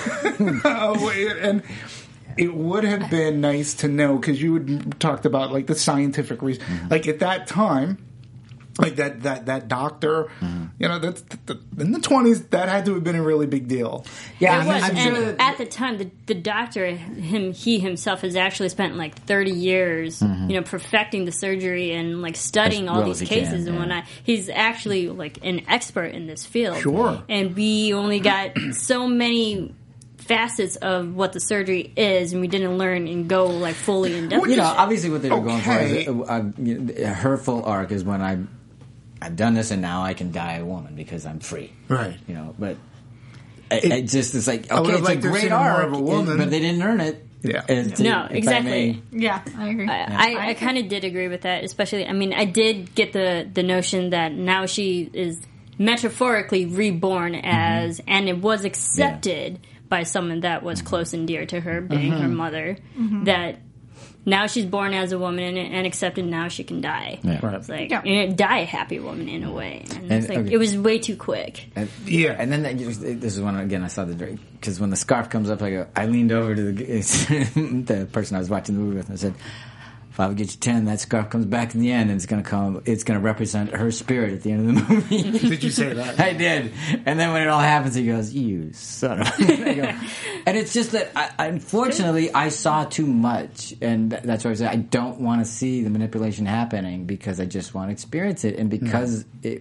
and it would have been nice to know, because you had talked about like the scientific reason. Like at that time, like that doctor, that's in the 20s, that had to have been a really big deal. Yeah, it was. And at the time, the doctor, he himself has actually spent like 30 years, perfecting the surgery and like studying all these cases and whatnot. He's actually like an expert in this field. Sure. And we only got so many facets of what the surgery is, and we didn't learn and go like fully in depth. Obviously what they were going for is her full arc is when I've done this and now I can die a woman because I'm free. Right. But it's like, okay, it's a great arc, but they didn't earn it. Yeah. No, exactly. Yeah, I agree. I kind of did agree with that, especially, I mean, I did get the notion that now she is metaphorically reborn as, and it was accepted by someone that was close and dear to her, being her mother, that now she's born as a woman and accepted now she can die. Yeah. Right. It's like, die a happy woman in a way. And it's like, it was way too quick. And then this is when, again, I saw because when the scarf comes up, I leaned over to the person I was watching the movie with, and I said, if I would get you 10, that scarf comes back in the end, and it's going to represent her spirit at the end of the movie. Did you say that? I did. And then when it all happens, he goes, you son of a... And it's just that, unfortunately, I saw too much, and that's why I said I don't want to see the manipulation happening, because I just want to experience it, and because it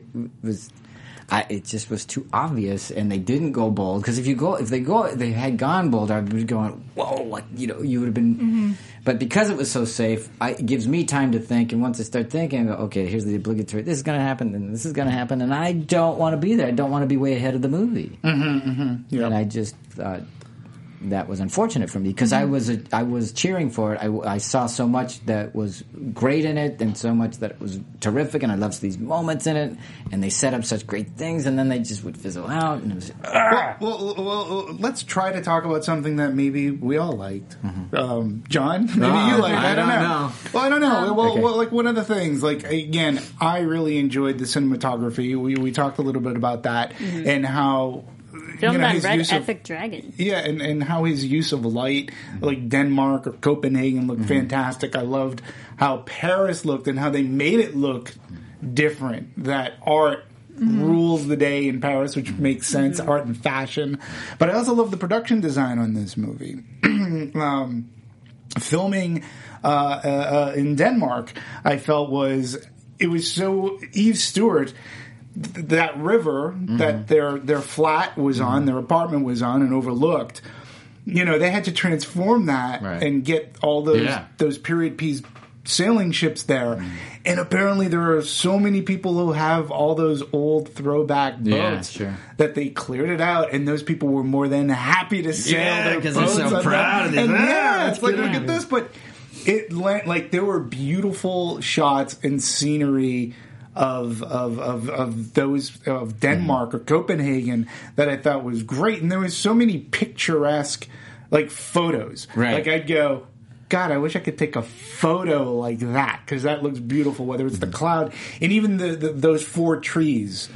just was too obvious, and they didn't go bold. Because if they had gone bold, I'd be going, whoa, you would have been. But because it was so safe, it gives me time to think. And once I start thinking, I go, okay, here's the obligatory. This is going to happen, and this is going to happen, and I don't want to be there. I don't want to be way ahead of the movie. Yep. And I just thought that was unfortunate for me, because I was cheering for it. I saw so much that was great in it, and so much that was terrific, and I loved these moments in it, and they set up such great things, and then they just would fizzle out, and it was well, let's try to talk about something that maybe we all liked. John, maybe you liked. I don't know. Well, I don't know. Okay. Well, like one of the things, like again, I really enjoyed the cinematography. We talked a little bit about that and how. Filmed on Red Epic Dragon. Yeah, and how his use of light, like Denmark or Copenhagen, looked fantastic. I loved how Paris looked and how they made it look different. That art rules the day in Paris, which makes sense, art and fashion. But I also love the production design on this movie. Filming in Denmark, I felt was so Eve Stewart. That river that their flat was on, their apartment was on, and overlooked. They had to transform that and get all those period piece sailing ships there. And apparently, there are so many people who have all those old throwback boats that they cleared it out, and those people were more than happy to sail their boats. Because they're so proud of it. It's like, look at this, but there were beautiful shots and scenery of Denmark or Copenhagen that I thought was great, and there was so many picturesque photos. Like I'd go, God, I wish I could take a photo like that, because that looks beautiful. Whether it's the cloud and even those 4 trees.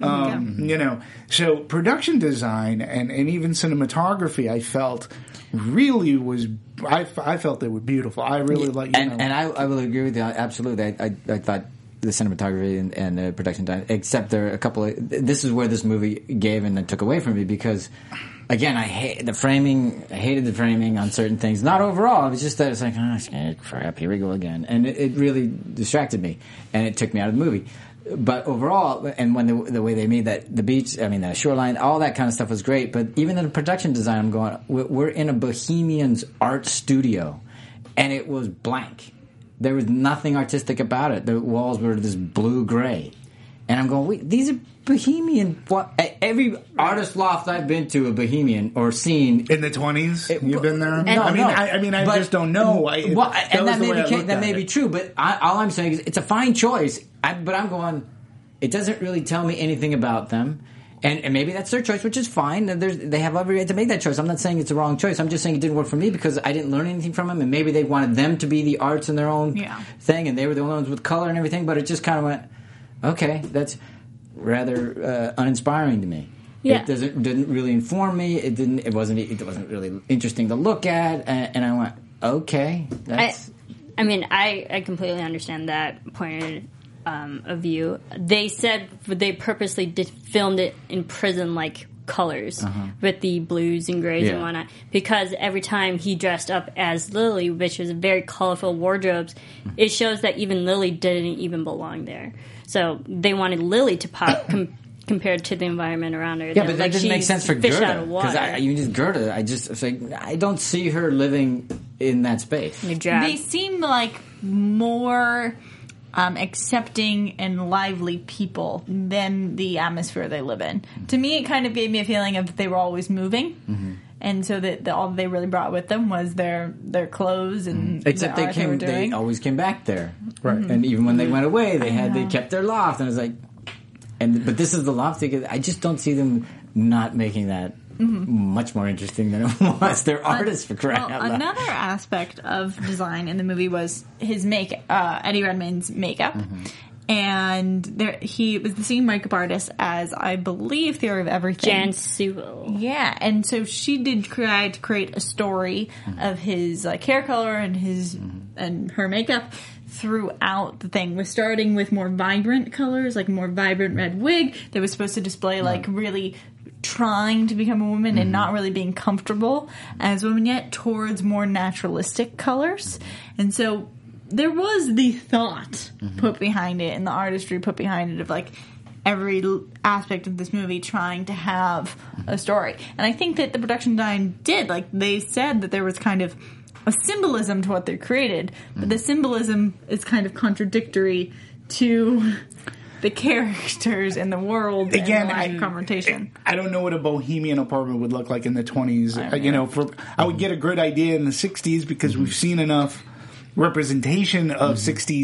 So production design and even cinematography, I felt really was. I felt they were beautiful. I really like. And I will agree with you absolutely. I thought. the cinematography and the production design, except there are a couple of... This is where this movie gave and then took away from me because, again, I hated the framing on certain things. Not overall. It was just that it's like, oh, crap, here we go again. And it really distracted me, and it took me out of the movie. But overall, and when the way they made the beach, the shoreline, all that kind of stuff was great. But even in the production design, I'm going, we're in a Bohemian's art studio, and it was blank. There was nothing artistic about it. The walls were this blue-gray. And I'm going, wait, these are Bohemian... Every artist loft I've been to, a Bohemian, or seen... In the 20s? You've been there? No, I just don't know. That may be true, but all I'm saying is it's a fine choice. But I'm going, it doesn't really tell me anything about them. And maybe that's their choice, which is fine. They have every right to make that choice. I'm not saying it's a wrong choice. I'm just saying it didn't work for me because I didn't learn anything from them. And maybe they wanted them to be the arts in their own thing, and they were the only ones with color and everything. But it just kind of went, okay, that's rather uninspiring to me. Yeah. It didn't really inform me. It wasn't really interesting to look at. And I went, okay, that's. I completely understand that point of view. They said they purposely filmed it in prison-like colors with the blues and grays and whatnot, because every time he dressed up as Lily, which was very colorful wardrobes, it shows that even Lily didn't even belong there. So they wanted Lily to pop compared to the environment around her. Yeah, but that doesn't make sense for Gerda. Because Gerda, I don't see her living in that space. They seem like more accepting and lively people than the atmosphere they live in. To me, it kind of gave me a feeling of they were always moving. And so that all they really brought with them was their clothes and except the art they were doing. They always came back there, right? And even when they went away, they kept their loft, and it was like, but this is the loft. I just don't see them not making that much more interesting than it was. They're artists, for crying out loud. Another aspect of design in the movie was his Eddie Redmayne's makeup. And he was the same makeup artist as, I believe, Theory of Everything. Jan Sewell. Yeah, and so she did try to create a story of his hair color and and her makeup throughout the thing. Was starting with more vibrant colors, like a more vibrant red wig that was supposed to display really trying to become a woman and not really being comfortable as a woman yet, towards more naturalistic colors. And so there was the thought put behind it and the artistry put behind it of every aspect of this movie trying to have a story. And I think that the production design did. They said that there was kind of a symbolism to what they created, but the symbolism is kind of contradictory to the characters and the world. Again, and the confrontation. I don't know what a bohemian apartment would look like in the 20s. I would get a good idea in the 60s because we've seen enough representation of 60s,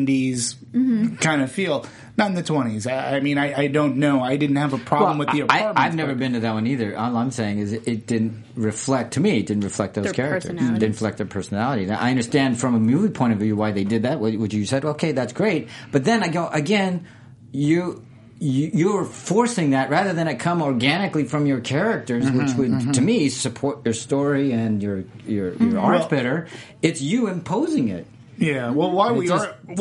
70s kind of feel. Not in the 20s. I don't know. I didn't have a problem with the apartment. I've never been to that one either. All I'm saying is it didn't reflect, to me, it didn't reflect those characters. It didn't reflect their personality. Now, I understand from a movie point of view why they did that, what you said. Okay, that's great. But then I go, again, you're forcing that rather than it come organically from your characters, which would, to me, support your story and your art better. It's you imposing it. Yeah. Well, while we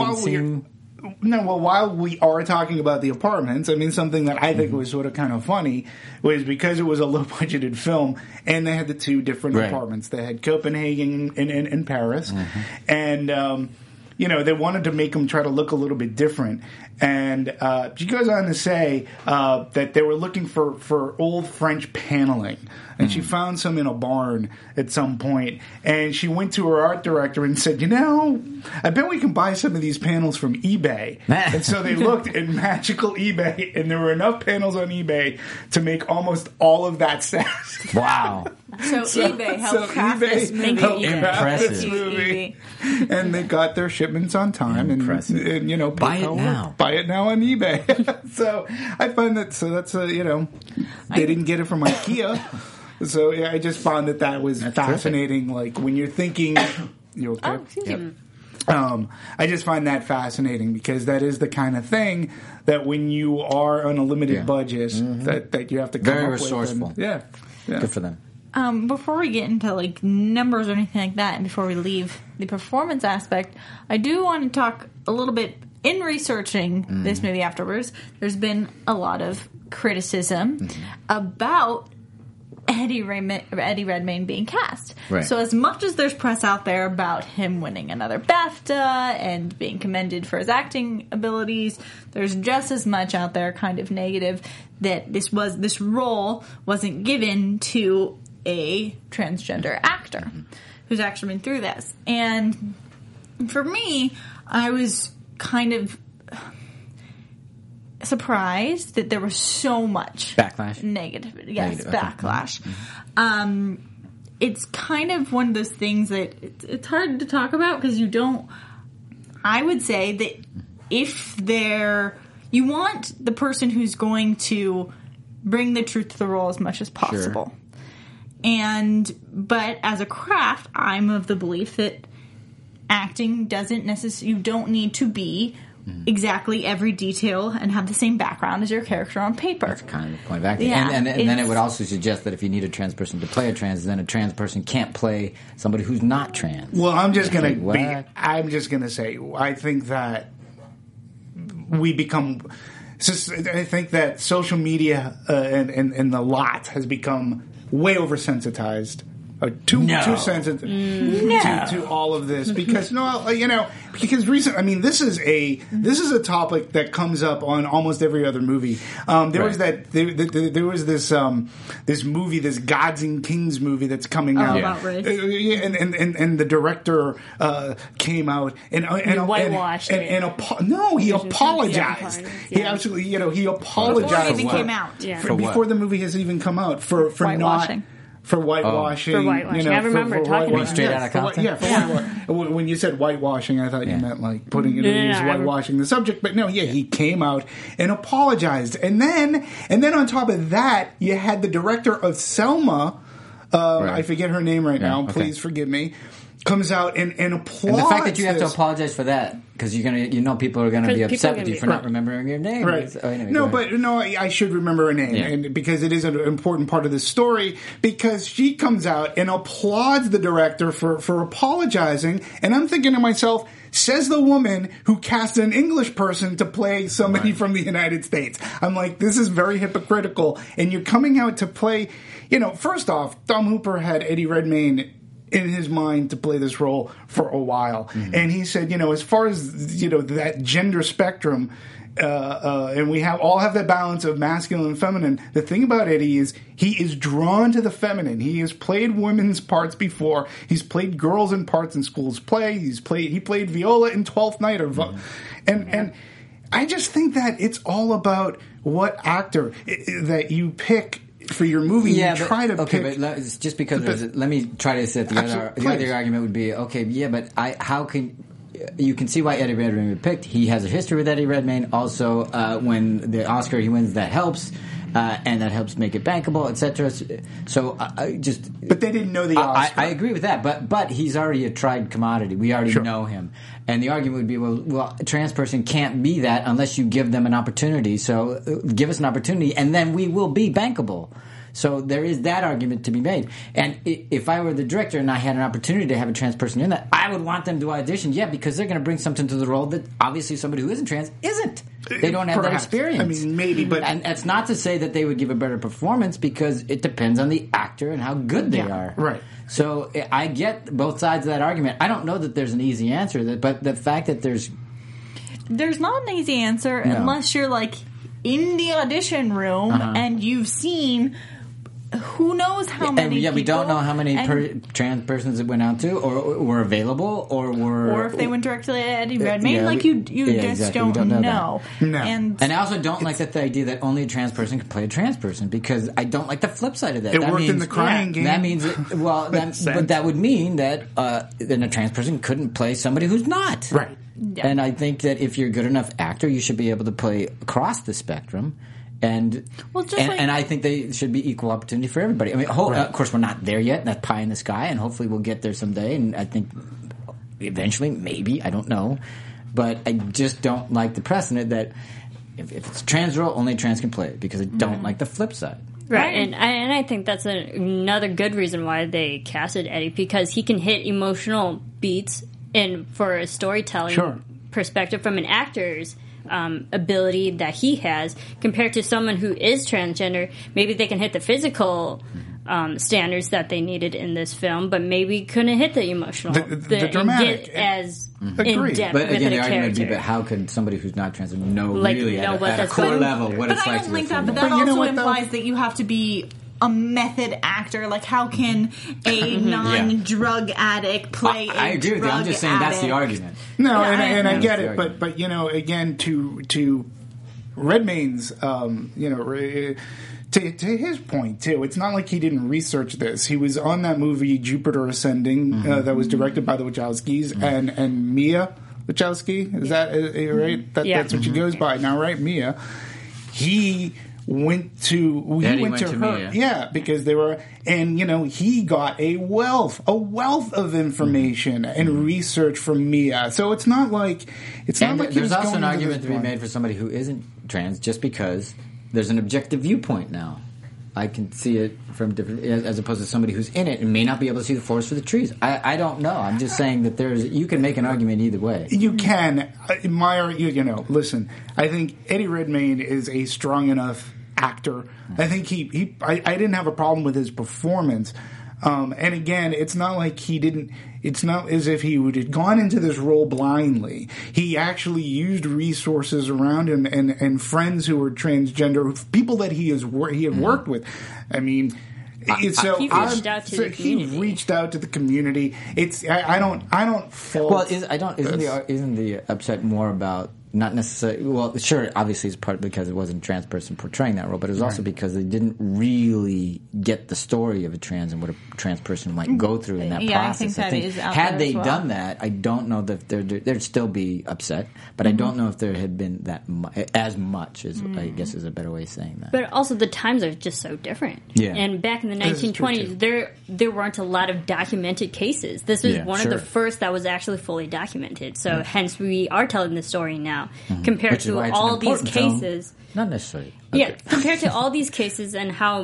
are talking about the apartments, something that I think was sort of kind of funny was because it was a low-budgeted film, and they had the two different apartments. They had Copenhagen and Paris, and they wanted to make them try to look a little bit different. And she goes on to say that they were looking for old French paneling. And she found some in a barn at some point. And she went to her art director and said, I bet we can buy some of these panels from eBay. And so they looked at magical eBay, and there were enough panels on eBay to make almost all of that set. Wow. So eBay helped craft this movie. And they got their shipments on time. Impressive. And buy it now. Buy it now on eBay. So I find that, they didn't get it from IKEA. So I just found that was fascinating. Terrific. When you're thinking, you okay? Oh, excuse me. I just find that fascinating because that is the kind of thing that when you are on a limited budget, that you have to come Very up resourceful. with. Yeah. Good for them. Before we get into numbers or anything like that, and before we leave the performance aspect, I do want to talk a little bit in researching this movie afterwards, there's been a lot of criticism about Eddie Redmayne being cast. Right. So as much as there's press out there about him winning another BAFTA and being commended for his acting abilities, there's just as much out there kind of negative that this role wasn't given to a transgender actor who's actually been through this. And for me, I was kind of surprised that there was so much backlash. Negativity. Yes, Negative. backlash. Okay. It's kind of one of those things that it's hard to talk about because you don't. I would say that if you want the person who's going to bring the truth to the role as much as possible. Sure. But as a craft, I'm of the belief that acting doesn't necessarily. You don't need to be exactly every detail and have the same background as your character on paper. That's kind of the point of acting. Yeah, and then it would also suggest that if you need a trans person to play a trans, then a trans person can't play somebody who's not trans. Well, I'm just going to say, I think that we become... I think that social media and the lot has become way oversensitized. Too sensitive to all of this because this is a topic that comes up on almost every other movie. There was this movie, this Gods and Kings movie that's coming out about race. And the director came out and whitewashed he apologized. He absolutely he apologized before it even came out. Before the movie has even come out for whitewashing. For whitewashing. For whitewashing. I remember talking about straight out of Compton? When you said whitewashing, I thought you meant like putting it in as whitewashing the subject. But no, he came out and apologized. And then on top of that, you had the director of Selma, I forget her name right now, please forgive me, comes out and applauds. And the fact that you have to apologize for that, because people are going to be upset with you for not remembering your name. Right. I should remember her name, and because it is an important part of the story, because she comes out and applauds the director for apologizing, and I'm thinking to myself, says the woman who cast an English person to play somebody from the United States. I'm like, this is very hypocritical, and you're coming out to play, first off, Tom Hooper had Eddie Redmayne in his mind to play this role for a while. Mm-hmm. And he said, as far as, that gender spectrum, and we all have that balance of masculine and feminine, the thing about Eddie is he is drawn to the feminine. He has played women's parts before. He's played girls in parts in school's play. He played Viola in 12th Night. And I just think that it's all about what actor that you pick for your movie. Yeah, try to pick. But just because let me try to set the other argument would be, how can you can see why Eddie Redmayne was picked. He has a history with Eddie Redmayne. Also, when the Oscar he wins, that helps. And that helps make it bankable, etc. So but they didn't know the Oscar. I agree with that, but he's already a tried commodity. We already know him, and the argument would be, well, a trans person can't be that unless you give them an opportunity. So give us an opportunity, and then we will be bankable. So there is that argument to be made. And if I were the director and I had an opportunity to have a trans person in that, I would want them to audition, because they're going to bring something to the role that obviously somebody who isn't trans isn't. They don't have that experience. I mean, maybe, but... And that's not to say that they would give a better performance, because it depends on the actor and how good they are. Right. So I get both sides of that argument. I don't know that there's an easy answer, but the fact that there's not an easy answer unless you're, like, in the audition room and you've seen... Who knows how many people... we don't know how many trans persons it went out to, or were available, or if they went directly to Eddie Redmayne. You just don't know. No. And I also don't like the idea that only a trans person can play a trans person, because I don't like the flip side of that. It worked in the crying game. That means, but that would mean that then a trans person couldn't play somebody who's not. Right. Yeah. And I think that if you're a good enough actor, you should be able to play across the spectrum. And I think they should be equal opportunity for everybody. I mean, of course, we're not there yet. That's pie in the sky, and hopefully we'll get there someday. And I think eventually, maybe, I don't know. But I just don't like the precedent that if it's a trans role, only trans can play it, because I don't like the flip side. Right, and I think that's another good reason why they casted Eddie, because he can hit emotional beats for a storytelling perspective, from an actor's ability that he has, compared to someone who is transgender. Maybe they can hit the physical standards that they needed in this film, but maybe couldn't hit the emotional, the dramatic, get as Agreed. in depth. But again, the a argument would be, character. but how could somebody who's not transgender really at a core level what it's like to link be a that, but female? that also implies that you have to be a method actor. Like, how can a non-drug addict play I agree with you. I'm just saying that's the argument. No, and I get it, but again, to Redmayne's, to his point too, it's not like he didn't research this. He was on that movie Jupiter Ascending that was directed by the Wachowskis and Mia Wachowski. Is that right? That's what she goes by now, right? Mia. He went to her, Mia. because they were, and he got a wealth of information and research from Mia. So it's not like there's also an argument to be made for somebody who isn't trans, just because there's an objective viewpoint now. I can see it from different, as opposed to somebody who's in it and may not be able to see the forest for the trees. I don't know. I'm just saying that you can make an argument either way. You can. Listen, I think Eddie Redmayne is a strong enough actor. I think I didn't have a problem with his performance. And again, it's not like it's not as if he had gone into this role blindly. He actually used resources around him and friends who were transgender, people that he had worked with. I mean, he reached out to the community. He reached out to the community. I don't fault. Well, isn't the upset more about not necessarily? Well, sure, obviously it's part because it wasn't a trans person portraying that role, but it was also because they didn't really get the story of a trans and what a trans person might go through in that process. I think had they done that, I don't know that there'd still be upset, but I don't know if there had been as much as I guess is a better way of saying that. But also the times are just so different. Yeah. And back in the 1920s, there weren't a lot of documented cases. This was one of the first that was actually fully documented. So hence we are telling the story now. Compared to all these cases. Not necessarily. Okay. Yeah, compared to all these cases and how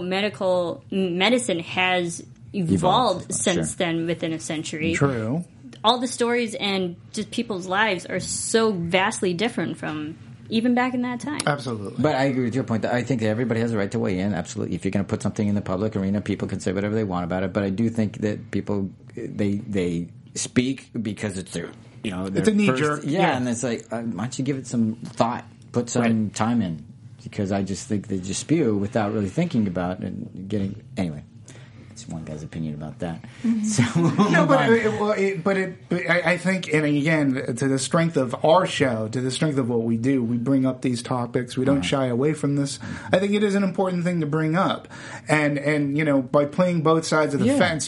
medicine has evolved since then within a century. True. All the stories and just people's lives are so vastly different from even back in that time. Absolutely. But I agree with your point. I think that everybody has a right to weigh in. Absolutely. If you're going to put something in the public arena, people can say whatever they want about it. But I do think that people, they speak because it's their... it's a knee-jerk. Yeah, and it's like, why don't you give it some thought, put some time in, because I just think they just spew without really thinking about it and getting... Anyway, it's one guy's opinion about that. Mm-hmm. So, no, but I think, and again, to the strength of our show, to the strength of what we do, we bring up these topics. We don't shy away from this. I think it is an important thing to bring up, and by playing both sides of the fence,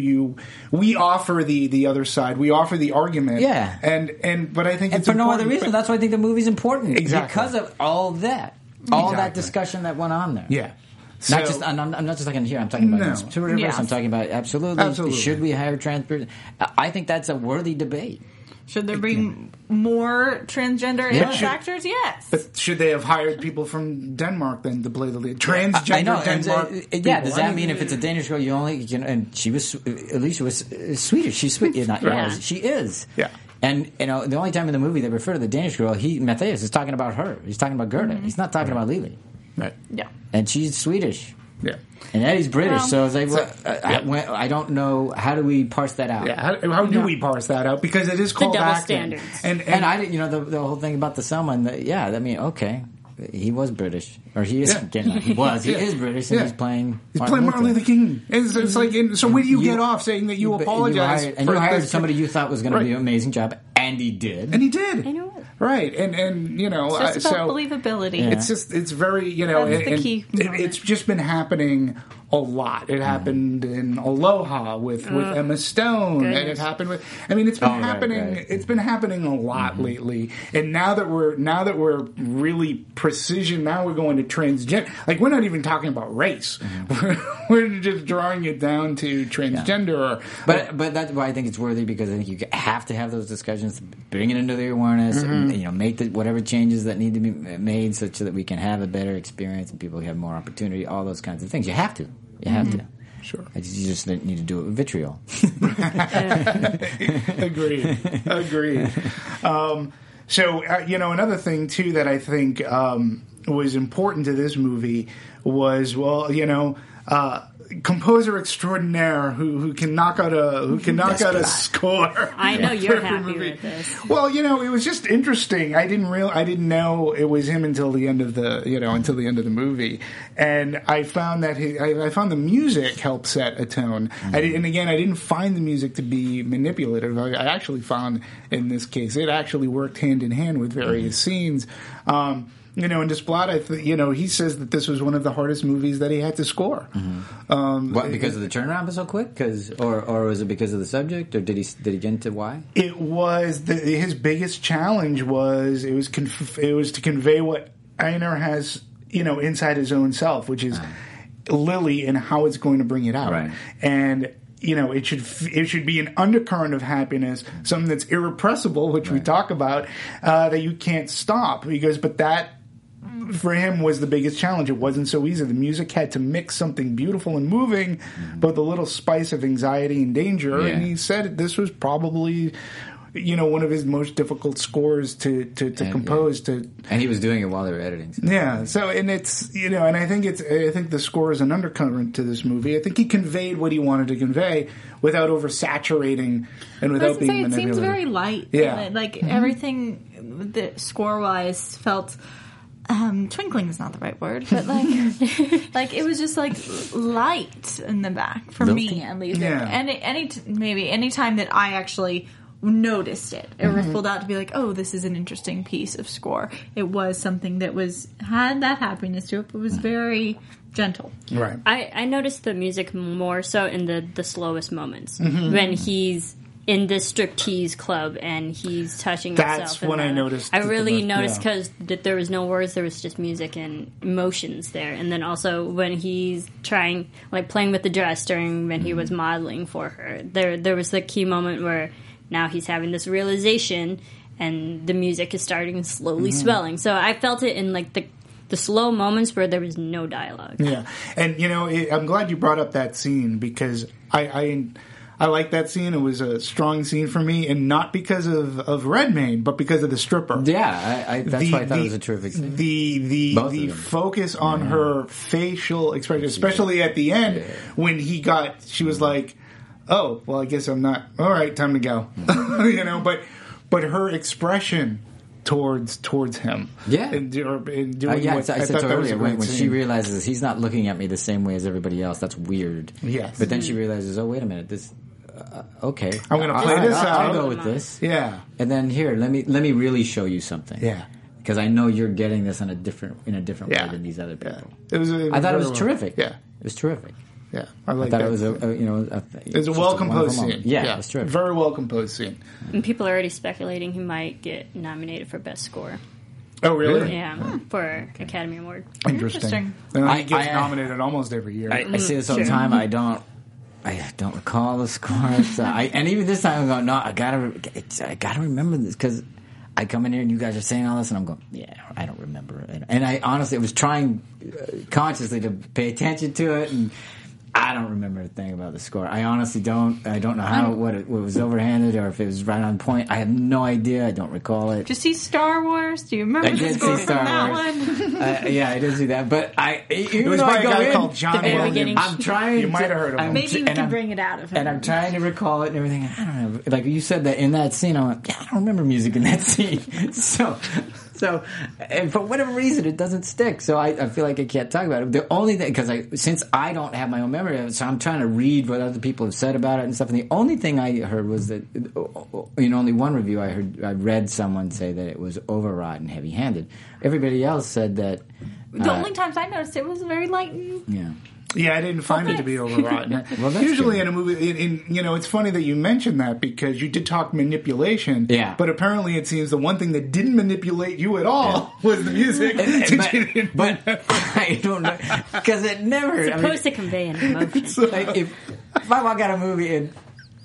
we offer the other side. We offer the argument. Yeah, but I think and it's for no other reason. That's why I think the movie's important. Exactly, because of all that, that discussion that went on there. Yeah. I'm not just talking here. I'm talking about Twitterverse. Yes. I'm talking about absolutely. Should we hire trans person? I think that's a worthy debate. Should there be more transgender actors? Yes. But should they have hired people from Denmark then to play the lead? Transgender Denmark. Does that mean if it's a Danish girl, you only and she was Alicia was Swedish? She's Swedish. She is. Yeah. And the only time in the movie they refer to the Danish girl, Matthias is talking about her. He's talking about Gerda. He's not talking about Lily. Right. Yeah. And she's Swedish. Yeah. And Eddie's British, so it's like, I don't know. How do we parse that out? Yeah. How do we parse that out? Because it is called acting. Standards. And I didn't, the whole thing about the Selma, okay. He was British, or he is. Yeah. He was. He is British, and he's playing. Martin Luther King. It's like, so where do you get off saying that you apologize? You hired somebody you thought was going to do an amazing job, and he did. And he did. I know. Right, and it's just about believability. Yeah. It's very that's the key. It's just been happening a lot. It happened in Aloha with Emma Stone, and it happened with. I mean, it's been happening. Right. It's been happening a lot lately. And now that we're really precision, now we're going to transgender. Like, we're not even talking about race. We're just drawing it down to transgender. But that's why I think it's worthy, because I think you have to have those discussions, bring it into the awareness, and, make whatever changes that need to be made, such that we can have a better experience and people have more opportunity. All those kinds of things. You have to. You have to. Sure. You just need to do it with vitriol. Agreed. So, another thing, too, that I think was important to this movie was, composer extraordinaire who can knock out a score. I know you're happy with this. Well, it was just interesting. I didn't know it was him until the end of the movie, and I found that I found the music helped set a tone. Mm-hmm. I didn't find the music to be manipulative. I actually found in this case it actually worked hand in hand with various scenes. In Desplat, he says that this was one of the hardest movies that he had to score. Mm-hmm. What, because of the turnaround was so quick? Or was it because of the subject? Or did he get into why? It was his biggest challenge was it was to convey what Einar has inside his own self, which is Lily, and how it's going to bring it out. Right. And it should be an undercurrent of happiness, something that's irrepressible, which we talk about, that you can't stop. But that, for him, was the biggest challenge. It wasn't so easy. The music had to mix something beautiful and moving, but the little spice of anxiety and danger. Yeah. And he said this was probably one of his most difficult scores to compose. And he was doing it while they were editing. So. Yeah. So, and it's and I think the score is an undercurrent to this movie. I think he conveyed what he wanted to convey without oversaturating and without being manipulative. It seems very light. Yeah. Everything that score wise felt. Twinkling is not the right word, but it was just light in the back for me at least. Yeah. And any time that I actually noticed it, it rippled out to be this is an interesting piece of score. It was something that had that happiness to it, but was very gentle. Right. I noticed the music more so in the slowest moments when he's in this striptease club and he's touching himself. That's when I noticed. I really noticed because there was no words, there was just music and emotions there. And then also when he's trying, playing with the dress when he was modeling for her, there was the key moment where now he's having this realization and the music is starting slowly swelling. So I felt it in the slow moments where there was no dialogue. Yeah. And I'm glad you brought up that scene because I like that scene. It was a strong scene for me, and not because of Redmayne, but because of the stripper. Yeah, that's why I thought it was a terrific scene. The focus on her facial expression, especially at the end when she was like, "Oh, well, I guess I'm not. All right, time to go." But her expression towards him. Yeah. And doing I said so earlier, when she realizes he's not looking at me the same way as everybody else, that's weird. Yes. But then she realizes, oh, wait a minute, this... okay. I'm going to play this out. I'll go with this. Yeah. And then here, let me really show you something. Yeah. Because I know you're getting this in a different way than these other people. Yeah. I thought it was terrific. Yeah. It was terrific. Yeah, I like that. It was it's a well composed scene. Yeah, it's terrific. Very well composed scene. And people are already speculating he might get nominated for Best Score. Oh, really? Yeah, for Academy Award. Interesting. And he gets nominated almost every year. I see this all the time. I don't recall the scores. And even this time I'm going, no, I gotta remember this because I come in here and you guys are saying all this and I'm going, yeah, I don't remember. And I honestly was trying consciously to pay attention to it, and I don't remember a thing about the score. I honestly don't. I don't know what it was overhanded or if it was right on point. I have no idea. I don't recall it. Did you see Star Wars? Do you remember the score from that one? Yeah, I did see that. But it was by a guy called John Williams. I'm trying. You might have heard of him. Maybe we can bring it out of him. And I'm trying to recall it and everything. I don't know. Like you said that in that scene, I went, yeah, I don't remember music in that scene. So, and for whatever reason, it doesn't stick. So I feel like I can't talk about it. The only thing, because since I don't have my own memory of it, so I'm trying to read what other people have said about it and stuff. And the only thing I heard was that, only one review I read someone say that it was overwrought and heavy-handed. Everybody else said that. The only times I noticed it was very light. Yeah, I didn't find it to be overwrought. Usually in a movie, it's funny that you mentioned that because you did talk manipulation. Yeah. But apparently it seems the one thing that didn't manipulate you at all was the music. But I don't know. Because it never... It's supposed to convey an emotion. So, if I walk out of a movie and...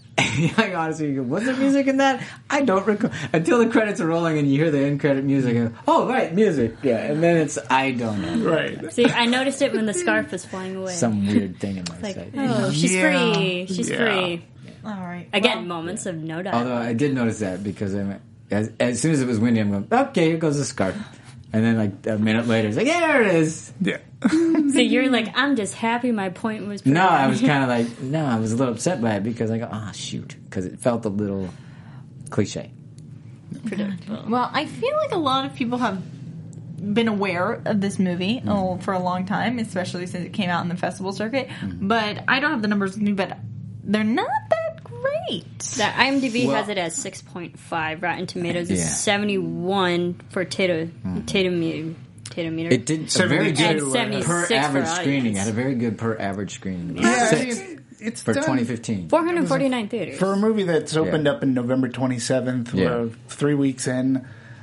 I honestly go, was there music in that? I don't recall. Until the credits are rolling and you hear the end credit music. I go, oh, right, music. Yeah, and then I don't know. Right. See, I noticed it when the scarf was flying away. Some weird thing in my sight. Oh, she's free. She's free. All right. Again, moments of no dialogue. Although I did notice that because as soon as it was windy, I'm going, okay, here goes the scarf. And then like a minute later, it's like, yeah, there it is. Yeah. So you're like, I'm just happy my point was proven. No, I was kind of like, no, I was a little upset by it because I go, shoot, because it felt a little cliche. Predictable. Well, I feel like a lot of people have been aware of this movie for a long time, especially since it came out in the festival circuit. But I don't have the numbers with me, but they're not that great. That IMDb has it as 6.5. Rotten Tomatoes is 71 for Tatum meter. It did a very good per average screening. It had a very good per average screening. Yeah, 6 it's for done 2015. 449 theaters. For a movie that's opened up in November 27th, we're 3 weeks in.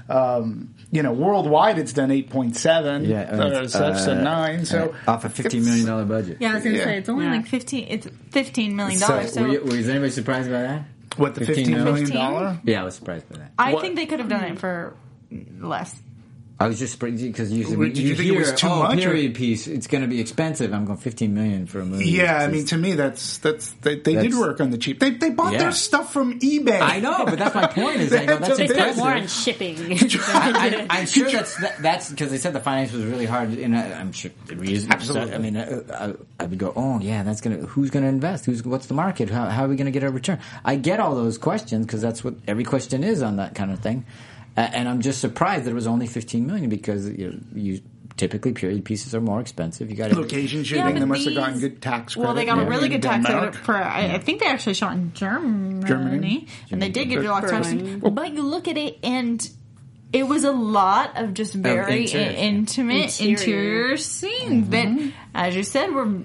Worldwide it's done 8.7. Yeah, so 9. So off a $15 million budget. Yeah, I was going to say it's only like $15 million. So was anybody surprised by that? What, the $15 million? Yeah, I was surprised by that. I think they could have done it for less. I was just surprised because you think hear, it was too much? Period piece. It's going to be expensive. I'm going $15 million for a movie. Yeah, I mean, to me, they did work on the cheap. They bought their stuff from eBay. I know, but that's my point. Is that's they impressive. spent more on shipping. I'm sure that's because they said the finance was really hard. And I'm sure the reason. Absolutely. I mean, I would go, who's going to invest? What's the market? How are we going to get a return? I get all those questions because that's what every question is on that kind of thing. And I'm just surprised that it was only $15 million because you typically period pieces are more expensive. You got location shooting. They must have gotten good tax credit. Well, they got a really good tax credit for. I think they actually shot in Germany, and they did get a lot of tax. But you look at it, and it was a lot of just very intimate interior scenes that, as you said, were.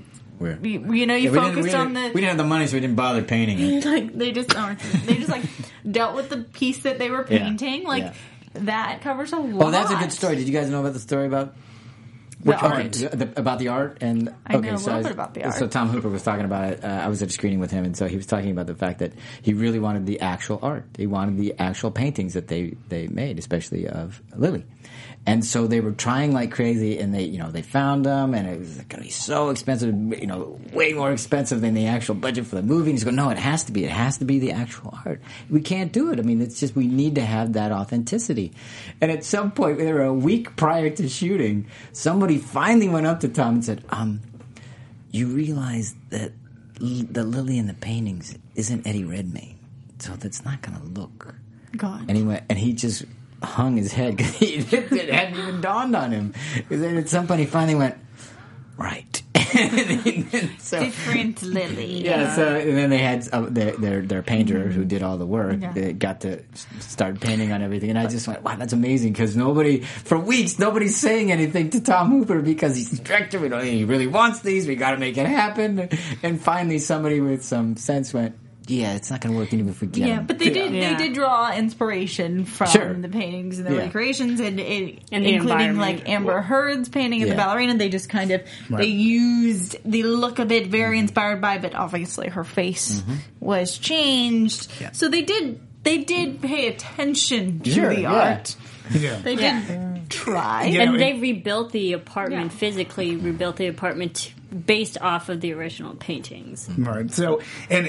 You focused on the. We didn't have the money, so we didn't bother painting it. Like they just like dealt with the piece that they were painting. That covers a lot. Oh, that's a good story. Did you guys know about the story about the art? About the art? And I know a little bit about the art. So Tom Hooper was talking about it. I was at a screening with him, and so he was talking about the fact that he really wanted the actual art. He wanted the actual paintings that they made, especially of Lily. And so they were trying like crazy, and they found them, and it was going to be so expensive, way more expensive than the actual budget for the movie. And he's going, no, it has to be the actual art. We can't do it. I mean, it's just we need to have that authenticity. And at some point, they were a week prior to shooting, somebody finally went up to Tom and said, "You realize that the Lily in the paintings isn't Eddie Redmayne, so that's not going to look." God. And he went, and he just hung his head because it hadn't even dawned on him. Because at some point he finally went, right. So, different Lily. Yeah. So and then they had their painter who did all the work. Yeah. They got to start painting on everything, and I just went, wow, that's amazing. Because for weeks nobody's saying anything to Tom Hooper because he's the director. We don't think he really wants these. We got to make it happen. And finally, somebody with some sense went, yeah, it's not going to work even if we get them. But they did draw inspiration from the paintings and the recreations, and including like Amber Heard's painting of the ballerina. They just kind of they used the look of it, very inspired by, but obviously her face was changed. Yeah. So they did pay attention to the art. Yeah. They did try. And they rebuilt the apartment, physically rebuilt the apartment based off of the original paintings. Right. So, and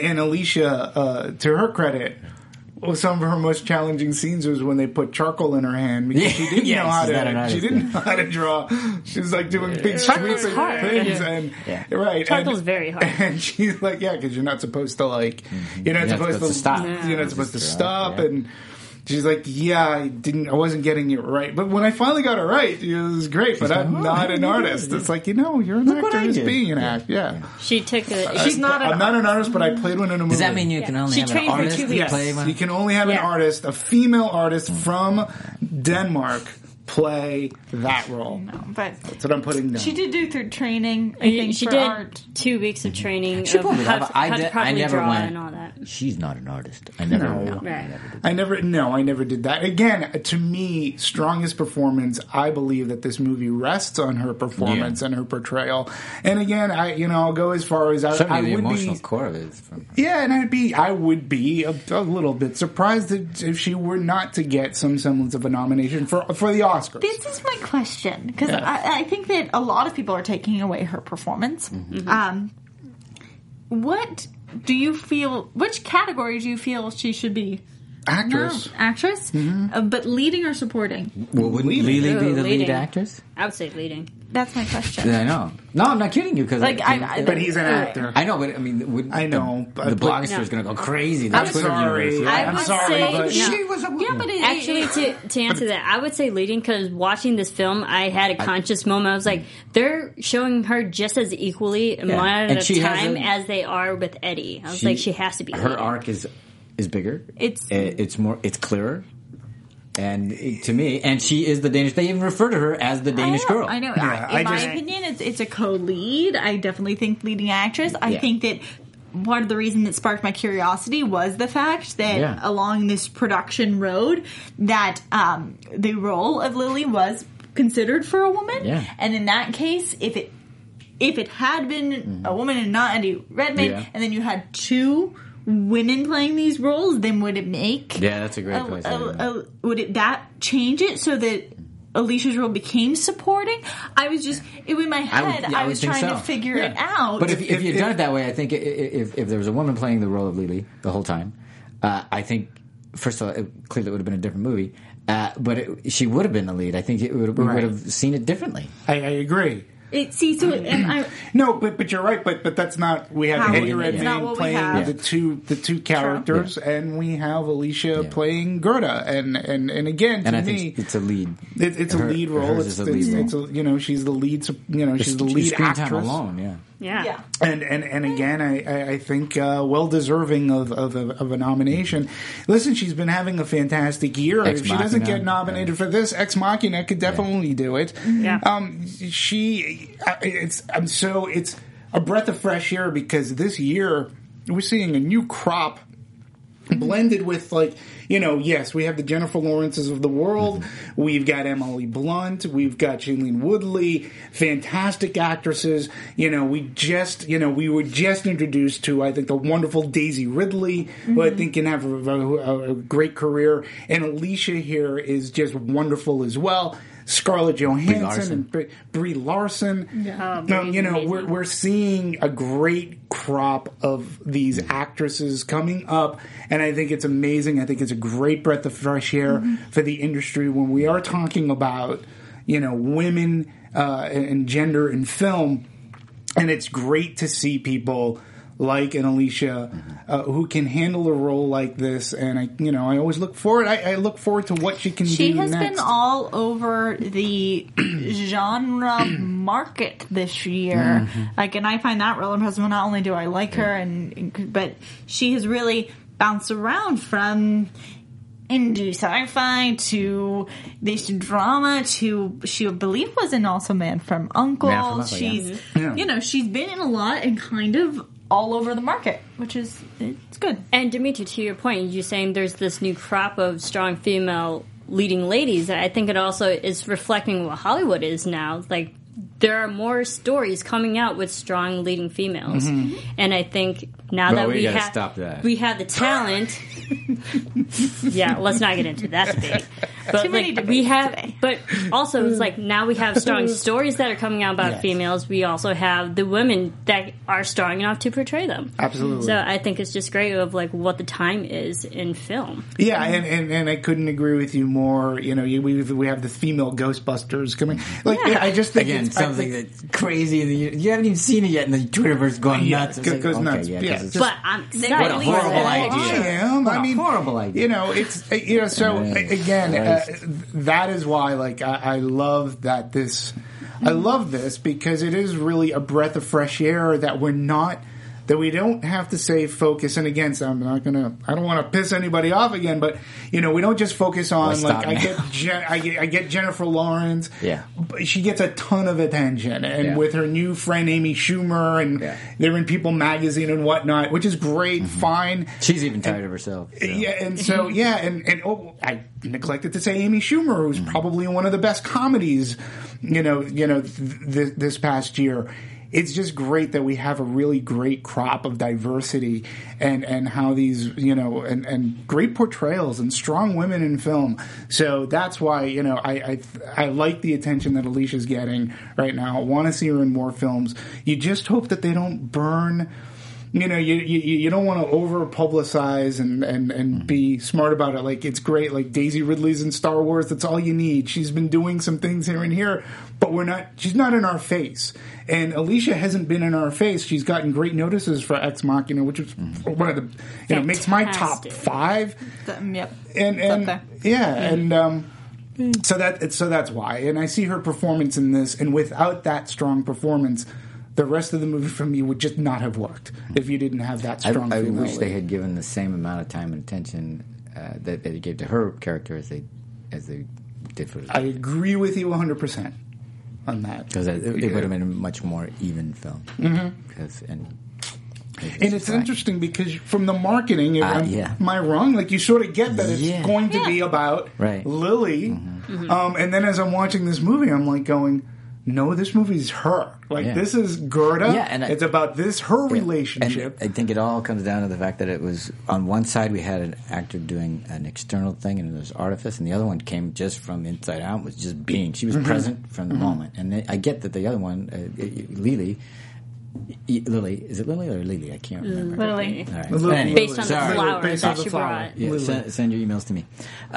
Alicia, to her credit, some of her most challenging scenes was when they put charcoal in her hand because she didn't know how to. She didn't know how to draw. She was like doing big sweeping things, and charcoal's very hard. And she's like, because you're not supposed to you're not supposed to stop. You're not supposed to stop and. She's like, I wasn't getting it right. But when I finally got it right, it was great, but I'm not an artist. It's like, you're an actor who's being an actor. Yeah. She took she's not I'm not an artist, but I played one in a movie. Does that mean you can only have an artist play one? You can only have an artist, a female artist from Denmark, play that role. No, but that's what I'm putting down. She did do through training. I think she for did art. 2 weeks of training. She of how to properly draw and all that. She's not an artist. I never. I never did that. Again, to me, strongest performance. I believe that this movie rests on her performance and her portrayal. And again, I'll go as far as I would be. The emotional core of it. And I would be a little bit surprised if she were not to get some semblance of a nomination for the Oscars. This is my question, because I think that a lot of people are taking away her performance. What do you feel, which category do you feel she should be Actress. No, actress? Mm-hmm. But leading or supporting? Well, wouldn't Lily be the lead actress? I would say leading. That's my question. I know. No, I'm not kidding you. Cause but he's an actor. I know, but I mean, I know. The blogster is going to go crazy. I'm sorry. I'm sorry, but she was a woman. Yeah, but actually, to answer that, I would say leading, because watching this film, I had a conscious moment. I was like, they're showing her just as equally amount of time as they are with Eddie. I was like, she has to be. Her arc is bigger. It's more. It's clearer. And to me, and she is the Danish. They even refer to her as the Danish girl. I know. Yeah, in my opinion, it's a co-lead. I definitely think leading actress. I think that part of the reason that sparked my curiosity was the fact that along this production road, that the role of Lily was considered for a woman. Yeah. And in that case, if it had been a woman and not Eddie Redmayne, and then you had two women playing these roles, then would it make that's a great place. Would that change it so that Alicia's role became supporting? I was just in my head. I was trying to figure it out. But if you'd done it that way, I think if there was a woman playing the role of Lily the whole time, I think first of all, clearly it would have been a different movie. But she would have been the lead. I think we would have seen it differently. I agree. No, but you're right. But that's not. We have Eddie Redmayne playing the two characters, and we have Alicia playing Gerda, and again, to me, it's a lead. It's a lead role. It's a she's the lead. She's the lead actress alone. Yeah. And again, I think well deserving of a nomination. Listen, she's been having a fantastic year. If she doesn't get nominated for this, Ex Machina could definitely do it. Yeah. It's a breath of fresh air, because this year we're seeing a new crop blended with, yes, we have the Jennifer Lawrences of the world. We've got Emily Blunt. We've got Shailene Woodley. Fantastic actresses. We were just introduced to, I think, the wonderful Daisy Ridley, who I think can have a great career. And Alicia here is just wonderful as well. Scarlett Johansson and Brie Larson. We're seeing a great crop of these actresses coming up, and I think it's amazing. I think it's a great breath of fresh air for the industry when we are talking about women and gender in film, and it's great to see people like an Alicia who can handle a role like this, and I always look forward. I look forward to what she can do next. She has been all over the genre market this year. And I find that real impressive. Not only do I like her, but she has really bounced around from indie sci-fi to this drama to, she I believe was in Also Man from U.N.C.L.E. She's she's been in a lot and kind of all over the market, which is it's good. And Dimitri, to your point, you're saying there's this new crop of strong female leading ladies. I think it also is reflecting what Hollywood is now. Like, there are more stories coming out with strong leading females, and I think now that we have the talent. Yeah, let's not get into that debate. But but also it's like now we have strong stories that are coming out about females. We also have the women that are strong enough to portray them. Absolutely. So I think it's just great of like what the time is in film. Yeah, and I couldn't agree with you more. We have the female Ghostbusters coming. I just think again something that's crazy. You haven't even seen it yet, and the Twitterverse going nuts. Goes nuts. But I'm excited. What a horrible idea! I mean, horrible idea. It's So again. That is why, I love that this. I love this because it is really a breath of fresh air that we don't have to say focus. And again, so I don't want to piss anybody off again, but we don't just focus on I get Jennifer Lawrence. Yeah, she gets a ton of attention, and with her new friend Amy Schumer, and they're in People magazine and whatnot, which is great. Fine. She's even tired of herself. So. Yeah, and so I neglected to say Amy Schumer, who's probably one of the best comedies, this past year. It's just great that we have a really great crop of diversity and how these, and great portrayals and strong women in film. So that's why, I like the attention that Alicia's getting right now. I want to see her in more films. You just hope that they don't burn you don't want to over publicize and be smart about it. Like, it's great. Like, Daisy Ridley's in Star Wars. That's all you need. She's been doing some things here and here, but she's not in our face. And Alicia hasn't been in our face. She's gotten great notices for Ex Machina, which is one of the, makes my top 5. Yep. So that's why. And I see her performance in this, and without that strong performance, the rest of the movie for me would just not have worked if you didn't have that strong. I wish they had given the same amount of time and attention that they gave to her character as they did for. I agree with you 100% on that, because it would have been a much more even film. Mm-hmm. And it's interesting because from the marketing, am I wrong? Like, you sort of get that it's going to be about Lily, and then as I'm watching this movie, I'm like going, no, this movie's her. Like, this is Gerda. And it's about her relationship. And I think it all comes down to the fact that it was, on one side, we had an actor doing an external thing, and there was artifice, and the other one came just from inside out, was just being. She was present from the moment. And I get that the other one, Lily, is it Lily or Lily? I can't remember. Lily. All right. Anyway, based on the flower that she brought. Yeah, send your emails to me.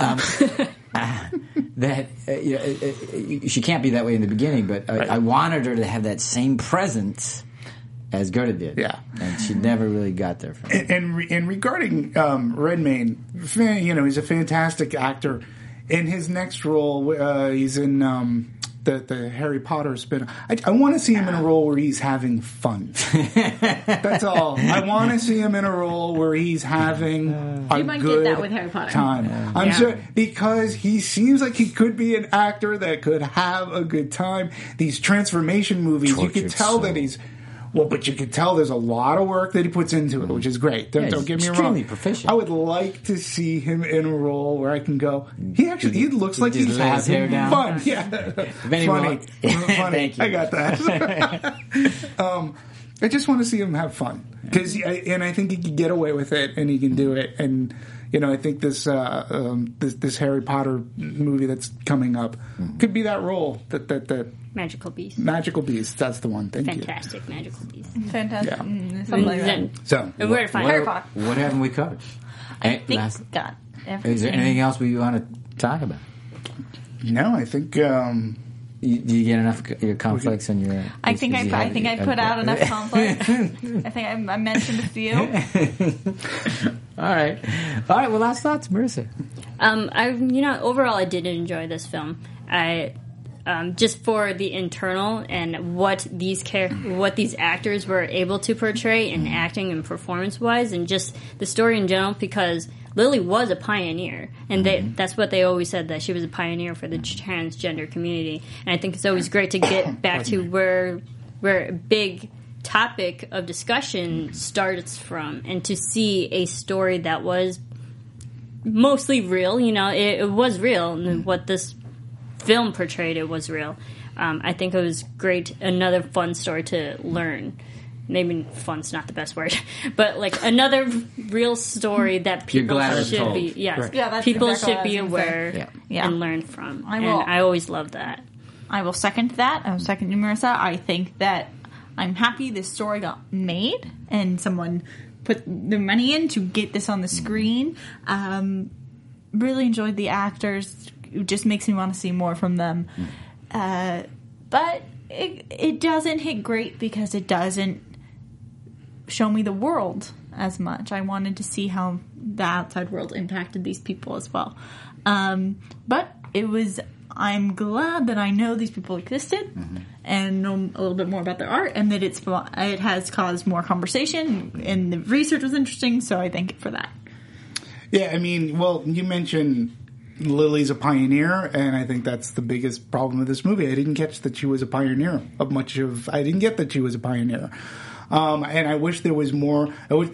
She can't be that way in the beginning, but I wanted her to have that same presence as Gerda did. Yeah. And she never really got there from it. And regarding Redmayne, he's a fantastic actor. In his next role, he's in the Harry Potter spin. I want to see him in a role where he's having fun. That's all. I want to see him in a role where he's having a might good get that with Harry Potter. time. I'm sure, because he seems like he could be an actor that could have a good time. These transformation movies, you could tell that he's... Well, but you can tell there's a lot of work that he puts into it, which is great. Don't get me wrong. Extremely proficient. I would like to see him in a role where I can go, he looks like he's having fun. Yeah. Funny. Thank you. I got that. I just want to see him have fun. And I think he can get away with it, and he can do it. And, I think this Harry Potter movie that's coming up could be that role that Magical Beast. Magical Beast, that's the one. Fantastic Magical Beast. Fantastic. Yeah. Something like that. So, and where to find Harry Potter? What haven't we covered? I think got everything. Is there anything else we want to talk about? No, I think... Do you get enough your conflicts and your... I think I put out enough conflicts. I think I mentioned a few. All right. Well, last thoughts, Marissa. Overall, I did enjoy this film. Just for the internal and what these actors were able to portray in acting and performance-wise, and just the story in general, because Lily was a pioneer, and that's what they always said, that she was a pioneer for the transgender community. And I think it's always great to get back to where a big topic of discussion starts from, and to see a story that was mostly real. It was real, and what this film portrayed, it was real. I think it was great. Another fun story to learn. Maybe fun's not the best word, but like another real story that people should be. Yes, right. Yeah, people should be aware and learn from. I always love that. I will second that. I will second you, Marissa. I think that I'm happy this story got made and someone put the money in to get this on the screen. Really enjoyed the actors. It just makes me want to see more from them. But it doesn't hit great because it doesn't show me the world as much. I wanted to see how the outside world impacted these people as well. But I'm glad that I know these people existed and know a little bit more about their art, and that it has caused more conversation, and the research was interesting, so I thank it for that. Yeah, I mean, well, you mentioned Lily's a pioneer, and I think that's the biggest problem with this movie. I didn't catch that she was a pioneer I didn't get that she was a pioneer. And I wish there was more.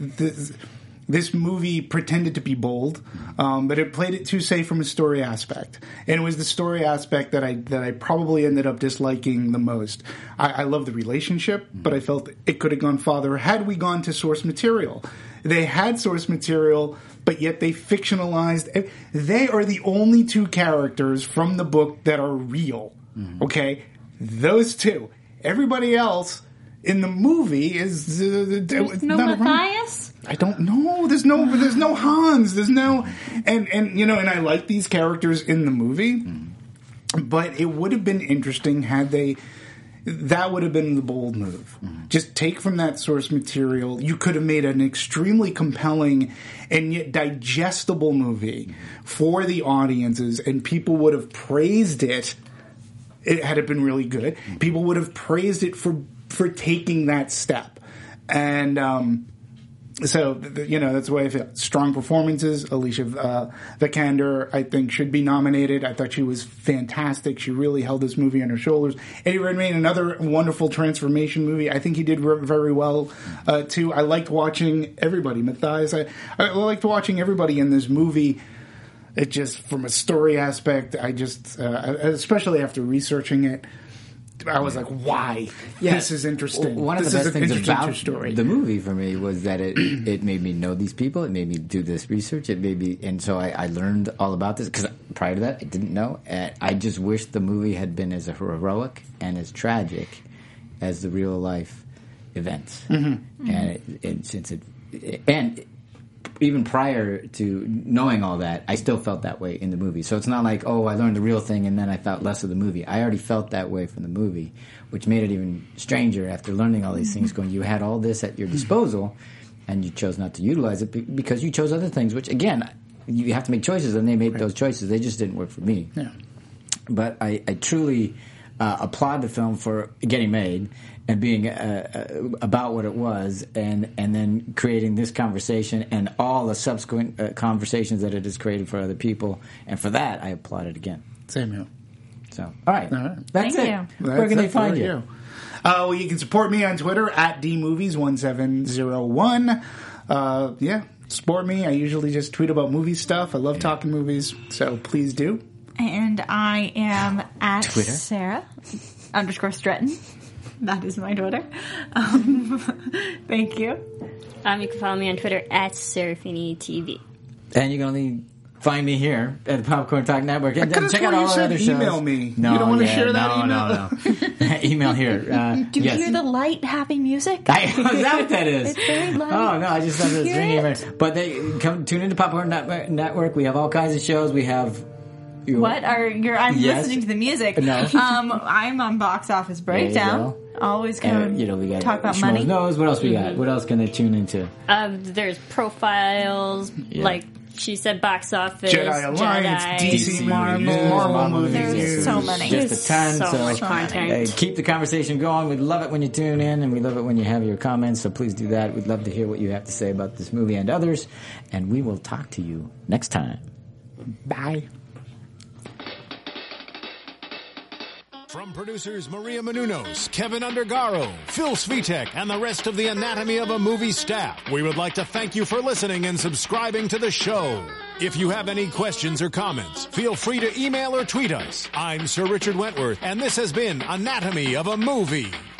This movie pretended to be bold, but it played it too safe from a story aspect. And it was the story aspect that I probably ended up disliking the most. I love the relationship, but I felt it could have gone farther had we gone to source material. They had source material, but yet they fictionalized. They are the only two characters from the book that are real. Okay? Those two. Everybody else in the movie is there's no Matthias. I don't know. There's no Hans. There's no and and I like these characters in the movie, but it would have been interesting had they. That would have been the bold move. Just take from that source material. You could have made an extremely compelling and yet digestible movie for the audiences, and people would have praised it. It had it been really good. People would have praised it for taking that step. And so, that's the way I feel. Strong performances. Alicia Vikander, I think, should be nominated. I thought she was fantastic. She really held this movie on her shoulders. Eddie Redmayne, another wonderful transformation movie. I think he did very well, too. I liked watching everybody. Matthias, I liked watching everybody in this movie. It just, from a story aspect, I just, especially after researching it, I was like, why? Yeah. This is interesting. One of the best things about the movie for me was that it made me know these people. It made me do this research. It made me, and so I learned all about this, because prior to that, I didn't know. I just wish the movie had been as heroic and as tragic as the real life events. And even prior to knowing all that, I still felt that way in the movie. So it's not like, I learned the real thing and then I felt less of the movie. I already felt that way from the movie, which made it even stranger after learning all these things, going, you had all this at your disposal and you chose not to utilize it because you chose other things, which, again, you have to make choices, and they made those choices. They just didn't work for me. Yeah. But I truly applaud the film for getting made and being about what it was, and then creating this conversation and all the subsequent conversations that it has created for other people. And for that, I applaud it again. Same here. So, all right. That's Thank it. you. Where can they find you? Well, you can support me on Twitter at dmovies1701. Support me. I usually just tweet about movie stuff. I love talking movies, so please do. And I am at Twitter? Sarah_Stretton. That is my Twitter. Thank you. You can follow me on Twitter at SeraphiniTV. And you can only find me here at the Popcorn Talk Network. And check out all our other shows. Email me. No, you don't want to share that email? No. Email here. Do you hear the light, happy music? Is that what that is? It's very light. Oh, no, I just thought it was ringing. But tune into Popcorn Network. We have all kinds of shows. We have... I'm listening to the music. No. I'm on Box Office Breakdown. Always come we got talk about money. Knows. What else we got? What else can they tune into? There's profiles, like she said, Box Office, Jedi Alliance, DC Marvel movies. There's so many. Just a ton. So much content. Keep the conversation going. We'd love it when you tune in, and we love it when you have your comments, so please do that. We'd love to hear what you have to say about this movie and others, and we will talk to you next time. Bye. From producers Maria Menounos, Kevin Undergaro, Phil Svitek, and the rest of the Anatomy of a Movie staff, we would like to thank you for listening and subscribing to the show. If you have any questions or comments, feel free to email or tweet us. I'm Sir Richard Wentworth, and this has been Anatomy of a Movie.